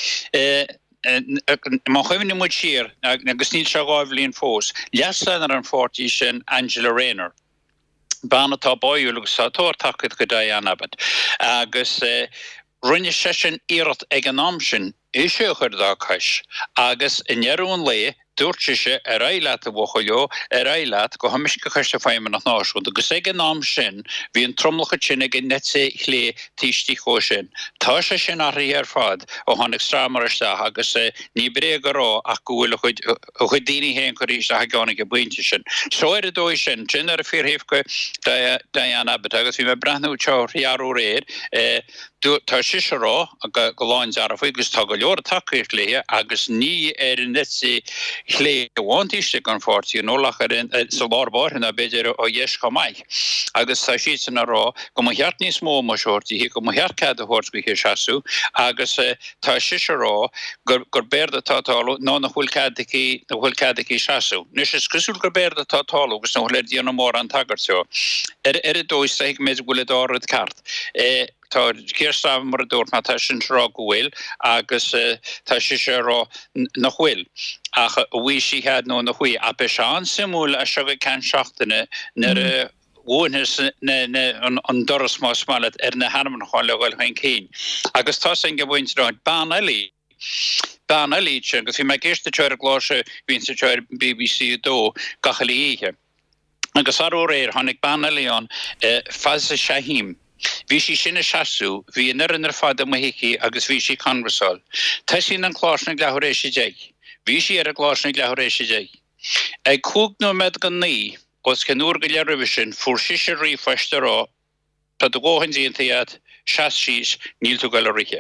Má chuimhní mu siar agus níl se gáibhlíonn fós. Leaslan ar an fórtí sin Angela Rayner. Banatá báú agus sátóir takeid go Diane Abbott. Agus rinne sé sin iirecht ag an am sin é sé chuir dá cais. Agus inhearún le dúirte se ar éileat a bhchaileo ar éileat go hamis go chuiste féime nach náisiú. Agus ag an am sin bhí an tromlacha sin ag netsa chlé tíistí cho sin. Tá sé sin athí ar fad ó tháinig strámariste agus ní bré go rá ach go bhfuil chuid daoine héin go ríiste a gáinnig go buinte sin. So ar a dóis sin, sin ar a fíorthaíh go Diane Abbott agus bhí me brethnú teir hearú réir tá si se rá go láin dearmh agus tá go leor takeíocht léthe agus ní ar an netsa chlé bhhaintíiste an fórtí nólach sa lábáin a beidir ó dhéis go maiid. Agus tá siad san rá go mo cheart níos mó mo seirtí, go mo cheart cad a thuirtcuché seaú agus tá si se rá gur béirda tátáú ná na bhfuil cadaí na bhfuil cadaí seaú. Nus is cosúil gur béirda tátáú agus nó léir díana mór an tagarteo. Ar ar a dóis ag méid bhfuil dárad cart. Tá Keir Starmer mar a dúirt na tá sin rá gohfuil agus tá si sé rá na chhuiil. Ach bhí si head nó na chuí a be seán simúil a seo can seachtainna nar a bhnas an doras má smalat ar na hanam cháin le bhfuil chuin cín. Agus tá sin go bhaint ráid ban eí. Ban eí sin, agus bhí me géiste teir a gláise bhín sa teir B B C dó gachalííthe. Agus ar ó réir tháinig ban eíán faz a Shahim. Bhí sí sinna seaú, bhí inar ar fad a muhií agus bhí sí canvasáil. Tá sin an chlásna lehuréis sé déig. Bhí sí ar a chlásna lehuréis sé déig. Ag cúg nó med gan ní os canúr go leirh sin fuair si sé rí feiste rá tá do ggóhann díontaíad seas síos níl tú goil rithe.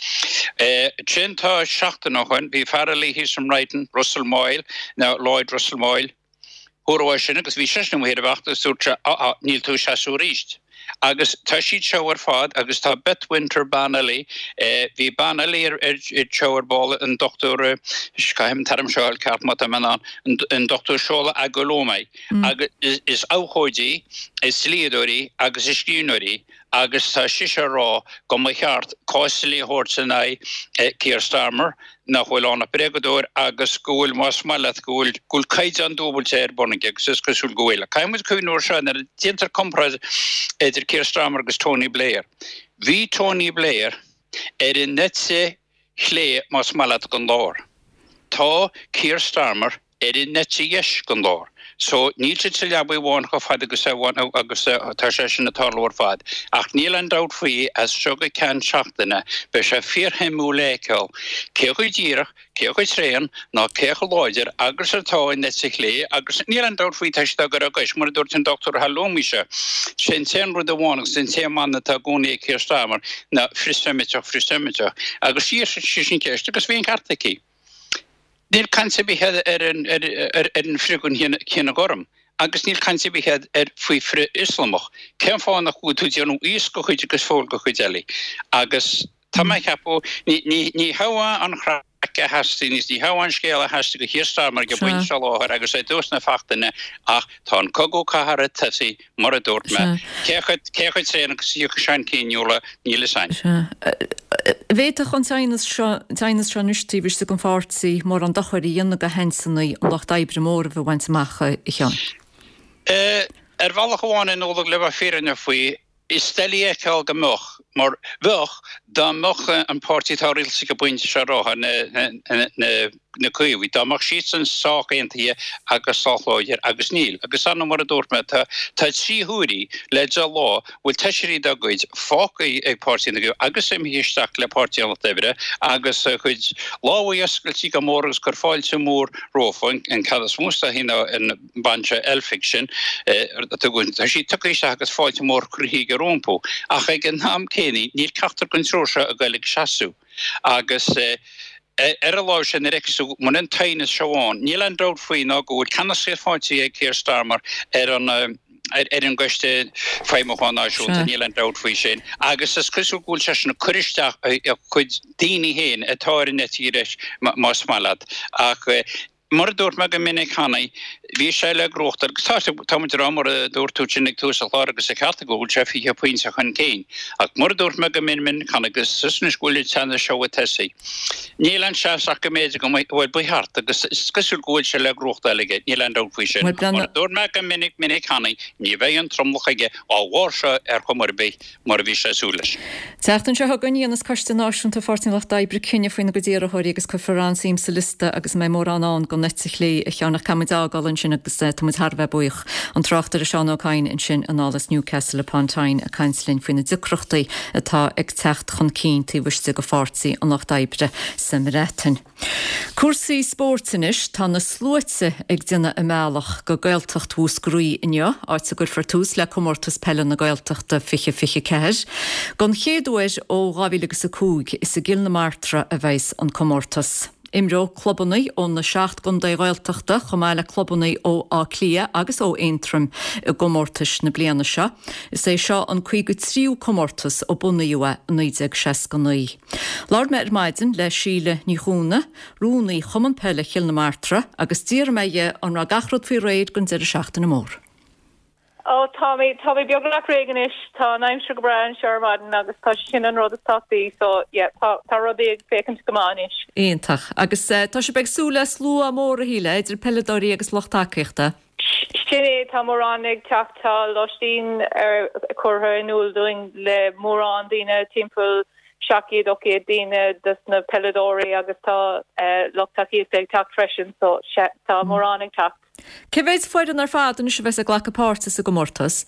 Sin tá seachtainachhain bhí fearalaí hí som Wrighton, Russell Moyle, ná Lloyd Russell Moyle, thuair sin agus bhí seisna muhéad a bhachtas úrte níl tú seaú ríist. Agus tá siad seo ar fád agus tá Betwinter Banally hí Banally ar teir bála an doctor caim tarm seáil ceart mat an an doctor Seola Agolómaid. Agus is áchóidí, is slíadóirí agus is cíúirí agus tá si se rá go mo cheart cáisilí hórsanna Keir Starmer nach bhfuil anna bregadúir agus gúil más mallat gúil gúil caiid an dúbailte ar bonnig agus is cosúil gohfuile. Caiimid cúnúir se ar diantar compras idir Keir Starmer agus Tony Blair. Bhí Tony Blair ar in netsa chlé más mallat gan láir. Tá Keir Starmer ar in netsa dheis gan láir. So níl si til leabú bháin go fad agus bháin agus tá sé sin na tarlór fad. Ach níl an dát faoi as suga cean seachtainna be sé fíorthe mú léceil. Cé chuid díirech, cé chuid tréan ná cé go láidir agus artáin net sa lé agus níl an dát faoi teiste gur agus mar dúirt an doctor Hallomise. Sin tean rud amháin sin té manna tá gúnaí céir stamar na frisemiteach frisemiteach agus sír sin ceist agus bhíon cartaí. Níl cansa bíhead ar an friún chéna gorm, agus níl cansa bíhead ar faoi fri islamach. Cean fáin nach chuú tú deanú os go chuid agus fól go chuid eile. Agus tá mai cheapú ní haá an chra a hasí níos ní haáin scéal a hasí go hirstar mar go buin se láthir agus é dús na fachtainine ach tá an cogó cahara tasaí mar a dúirt me. Céchuid sé agus sío sein cíúla níle sein. Bhéach an tainas se nutíhiste go fásaí mór an dochairí dionne go hensannaí an nach daibre mór bh bhaint macha i chean. Ar bhela goháin in óla le féanna faoi is stelí eáil go moch, mar bhech dá mocha an pártítá rilsa go buinte se ráha na cuihí, dá mar siad san sách aontaí agus sáláidir agus níl. Agus anna mar a dúirt me tá tríthúirí le de lá bhfuil teisiirí dogaid fácaí ag pártí na go agus sem híisteach le pártíanna debre agus chuid láhaí oscailtí go mórgus gur fáilte mór rófain an cadas músta hína in banse elfiction tá sí tuéisiste agus fáilte mór cruthí go rómpó ach ag an nám céine níl ceachtar contrúse a gaigh seaú agus ar a lá sin réú man an taine seáin, níl an drád faoí ná go bhfuil canna sé fáiltí ag céir starmar ar an ar an gcuiste féimmeáin náisiúnta níl an drád faoi sin. Agus is cosú gúil se sin na curisteach chuid daoine héin atáir netíiris más malad ach mar dúirt me go minic chanaí bhí sé le grochttar táidir mar a dúirtú sinnig tús a lá agus a chatta gohúil se fi pointse chun céin. Ach mar dúirt me go min min chanagus susna scoúil tena seo a tesaí. Níl an se ach go méidir go bhfuil buhart agus scoúil gúil se le grocht aige níl an dúir sin. Mar dúirt me go minic minic chanaí ní bheith an tromlachaige á bhhar se ar chu mar bé mar bhí sé súlais. Teachtan se ganíananas costa náisiúnta fortin le daibre cinenne faoin go ddíar athir agus chu Ferránsím sa lista agus mé mór anán go net sich lé a cheannach camidágáin sin agus tuid Harbheith buich an trachtar a seanááin in sin análas Newcastle upon Tyne a cainslinn faoine dicrochtaí atá ag techt chun cíntaí bhuiiste go fásaí an nach daibre sem rétain. Cuasaí spórtanis tá na slúitse ag duine i meach go gailtacht hús grúí inneo áit a gur fartús le commórtas pelle na gailtachta fiche fiche ceir. Gon chéadúir ó gáhílagus a cúg is a gilna martra a bheits an commórtas. Imró clubbannaí ó na seacht gon de gailtachta go meile clubbannaí ó á clia agus ó éintrum i gomórtas na bliana seo. Is é seo an chuig go tríú commórtas ó bunaíua níag ses gannaí. Lár me ar maidin le síle ní chúna, rúnaí chuman pelle chilna martra agus tíar meige an ra gachrod fí réid gon de seachta na mór. Oh, Tommy, Tommy, biogach réganis, tá naimsir go brain searmaden agus tá sin an rud táí, so yeah, tá rodí fécinn gomáis. Éontach, agus tá se beh súla slú a mór a híle, idir pelledorí agus lochtáceachta. Sinné tá mórránig teachtá lostín ar chutha núil doing le mórrán díine timppel seaí doké díine dus na pelledóí agus tá lochtaí ag techt freisin, so tá mórránig techt. Cehéid foiidir ar fád an se bheits a ghlacha pártas a go mórtas?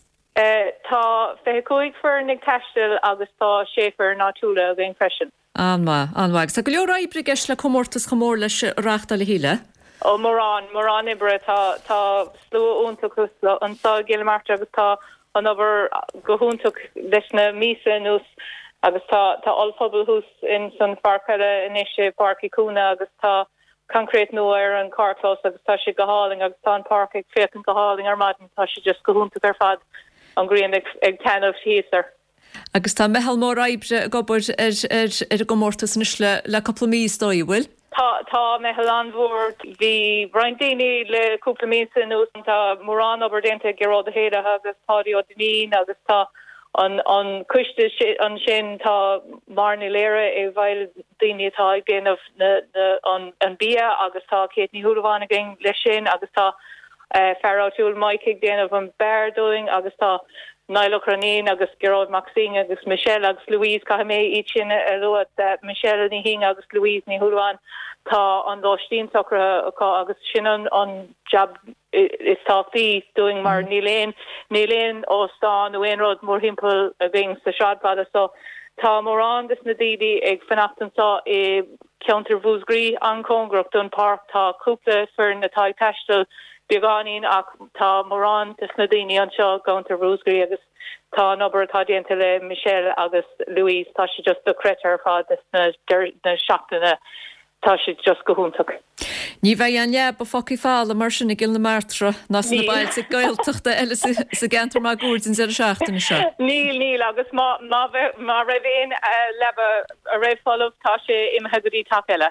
Tá fé chuig fear nig teistil agus tá séfar náúla a gin freisin. Anma, anhaig. Sa go leor ibre geis le commórtas chomór leis reachta le híle? Ó Morán, Morán ibre tá tá slú úntaachus an tá gimarta agus tá an over gohúntaach leis na mísa nús agus tá tá allphobal hús in san farpelle inisise parki cúna agus tá concrete nuair an carclós agus tá si goáling agus tá an park ag fécin goáling ar maidin tá si just gohúnta ar fad an gríon ag tanmh híar. Agus tá mehall mór aibre gobord ar go mórtas le le coppla mí dói bhfuil? Tá tá mehall anmhór hí Brandini le cúpla mí nús tá mórrán obair dénta gerád a héide agus táí ó danín agus tá an an cuiste an sin tá marni lére e bhail dainetá géanamh na an an bia agus tá céit ní thuúhána gin lei sin agus tá ferráúil maiigh déanamh an beardoing agus tá Niall Cranin agus Gerard Maxine agus Michelle agus Louise ka mé itchin a road Michelle ni hing agus Louise ni Hulwan tá an dostin soccer agus sinan on job is talky doing mar Nilen Nilen o stan the Wainrod more himple against the shot father so tá moran this nadidi ag fanaftan sa e counter Vusgri an Congrop Dun Park tá couple for na tai tastel Biganin ach tá moran this nadini an seo counter Vusgri agus tá number tá dientele Michelle agus Louise tá she just the creature fa this na na shotna tá she just go huntuk. Ní bheith an leab ba foci fáil a mar sin na gil na martra nas na bail sa gailteachta eile sa gantar má gúrdin ar seachtainna seo. Níl níl agus má má raibh éon leba a raibh fáilmh tá sé imethe go dtí take eile.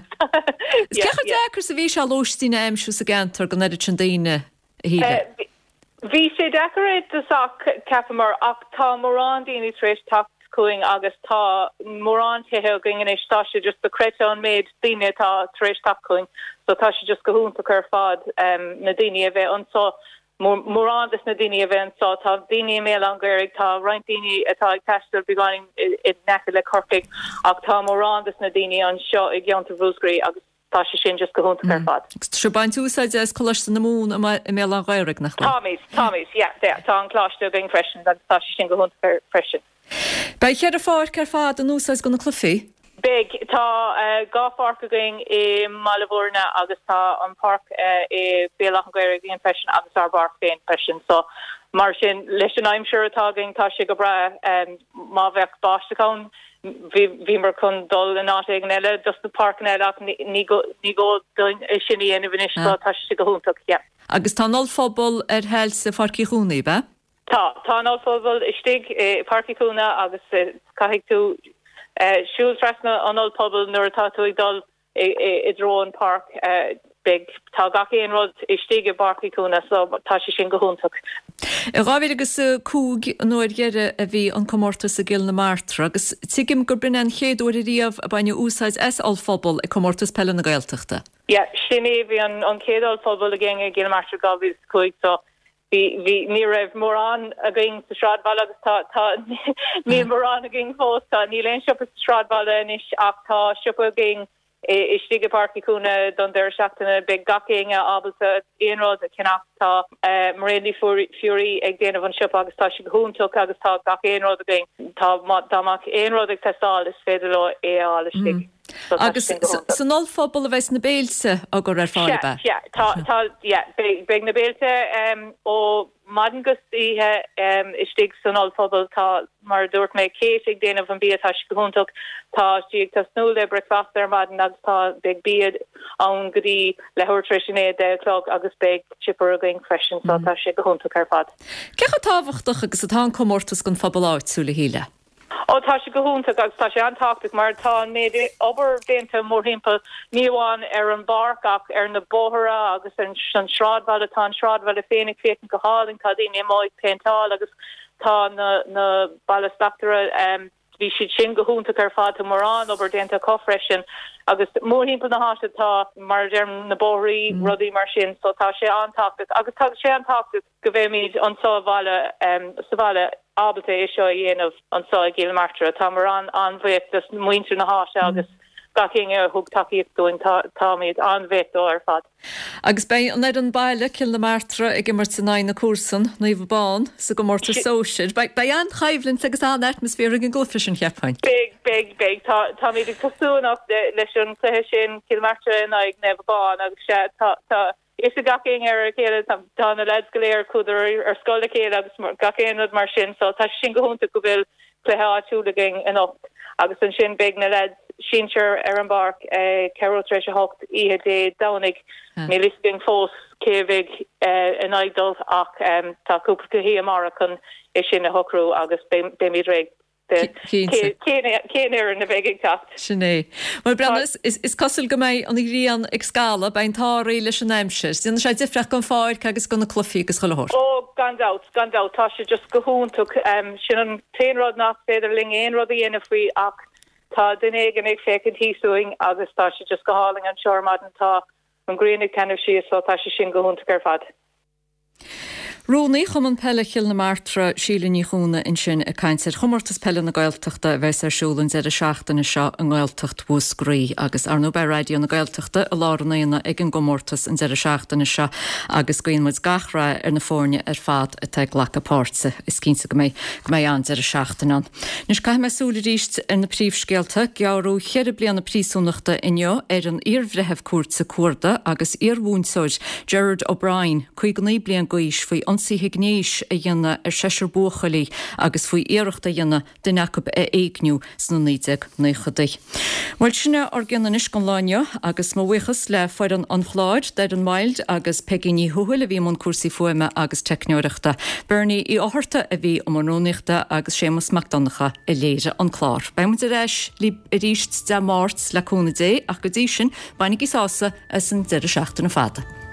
Is cecha dechar sa bhí se lóistína aimsiú sa gantar go neidir sin daoine a híle. Bhí sé decoréit deach ceafamar ach tá mórán daoine tréis tacht going agus tá moran he going in tá just the creton made dine tá treéis tapcoing so tá just go hún per fad um, na dine bheith an so moran is na dine event so tá dine mé angerig tá reintine atá testel beganing it ne le corpig ach tá moran is na dine an seo ag geanta Vusgri agus tá sin just go hún per fad. Se baint úsáid is choiste na mún a mé an gairig nach. Thomas Thomas yeah tá an chláiste going freshen agus tá sin go hún per freshen. Bei chead a fáir cer fád an úsáis gona clufií? Big tá gá park going i Malvorna agus tá an park i Béach Gairig the impression agus our bar féin impression so mar sin leis an aimimsúr atágin tá si go bra má bheith báisteán bhí mar chun dul in ná ag eile just na park ach ní go sinní ana bhanis tá si go húntaach yeah. Agus tá nol fphobal ar heil sa farcií chuúnaí be? Tá tá nol fphobal istig parcií chuúna agus caiigh tú siúlsresna an old pobl nuair atá tú ag dul i Drone Park big tá gaci an rud istíige barcaí cúna so tá sé sin go húntaach. I rábhid agus cúg nuair gheire a bhí an comórtas a gil na Martra agus tuigim gur brin an chéadúir a riamh a baine úsáid es all fphobal i comórtas pelle na Gaeltachta. Ja, sinné bhí an an céad all fphobal a ggéine gil Martra gabhís cúig so vi ni raibh moran a ging sa Stradval agus tá ní moran a ging fós tá ní len siop Stradval inis ach tá siop a ging i stige parki kuna don der seachtainna big gaking a abalta éonrod a cinach tá Marénlí Fury ag déanamh an siop agus tá si húntuk agus tá gach éonrod a ging tá dáach éonrod ag testáil is féidir le éáil a stig. Agus san nol fphobal a bheits na béilse a gur ar fáil be? Tá be na béilte ó madan gusíthe istig san nol fphobal tá mar dúirt mé céit ag déanamh an bíad tá go húntuk tá siag tá snú le breicfast ar madan agus tá big bíad an gotí lethúir trisisiné de clog agus big chipper a going freshen so tá si go húntuk ar fad. Cecha táhachtach agus atá comórtas gon fphobal áitsúla híle? ó tá se go húnta agus tá sé antáach mar tá méidir obair dénta mór himpa níháin ar an barcach ar na bóthra agus an sráadhil atá sráadhil a féinnig fécin go hálinn cadíine máid pentáil agus tá na na ballastachtere um, hí siad sin go húnta ar fád marrán obair dénta cofreisin agus mór himpa na háitetá mar derm na bóthraí rudí mar sin so tá sé antáach agus tá sé antáach go bhéh míid an sábhile um, sábhile ábalta é seo dhéanamh an sá gil martra tá mar an an bhéit dus muintir na háise agus gaking ar thug takeíocht doin táid an bhéit ó ar fad. Agus bé an éad an baile cil na martra ag immer sa nain na cuasan naomh bán sa go mórta sóisiid. Ba an chaimhlinn agus an atmosfér an glufisin cheappaint. Big big big tá tá méidir cosúnach leis an cléthe sin cil martra ag naomh bán agus sé tá tá is a gaking ar céile tá na leds goléir cúidir ar scola céile agus gacéad mar sin so tá sin go húnta go bhfuil cléthe áitiúlaging in op agus an sin big na leds síir ar an barc ceú treis a hocht ihe dé danig mé listing fós céhig in aigdal ach tá cúpla go hí American is sin a horú agus béimi réig céan ar na bheigh tacht. Sinné. Mar Brennes is cosúil go méid an ríon ag scala bain tá ré leis an aimses. Dina sé difrach go fáid agus gona clufií agus chohor. Ó gandát gandát tá sé just go húntuk sin an téanrád nach féidir ling éon rud dhéana faoi ach tá duine an ag fécinn tíúing agus tá sé just go háling an seormad an tá an gréinnig cenneh si so tá sé sin go húnta ar fad. Rónaí chum an pellechil na Martra sílaní chúna in sin a caiintir chumortas pelle na gailteachta bheits arsúlann ar a seachtainna seo an gailteacht búsgraí agus ar nó bei radio na gailteachta a lárannaíonna ag an gomórtas an ar a seachtainna seo agus goonmuid gachra ar na fórne ar fad a teag lecha páirsa is cínsa go mé go mé an ar a seachtainán. Nus cai me súla ríist ar na príomhscéalta gearú cheir blian na prísúnachta inneo ar an iarmhrethebh cuat sa cuarda agus iarmhúnsáid Gerard O'Brien chuig gnaí blian gois faoi ansíthe gnéis a dhéanana ar seisiir buachalí agus faoi iireachta dhéanana den Jacob a éagniú sna nídeag na chudaí. Bhil sinna ar gceanna is gan láine agus má bhuichas le foiir an anchláid deir an maild agus peginí thuhuil a bhí man cuasaí fuime agus techneoireachta. Bernie í áharta a bhí am anróniachta agus Séamus Macdonacha i léire an chlár. Beimid a reis lí a ríist de mát leúna dé ach go dtí sin bainnig í sása as an deire seachtainna fada.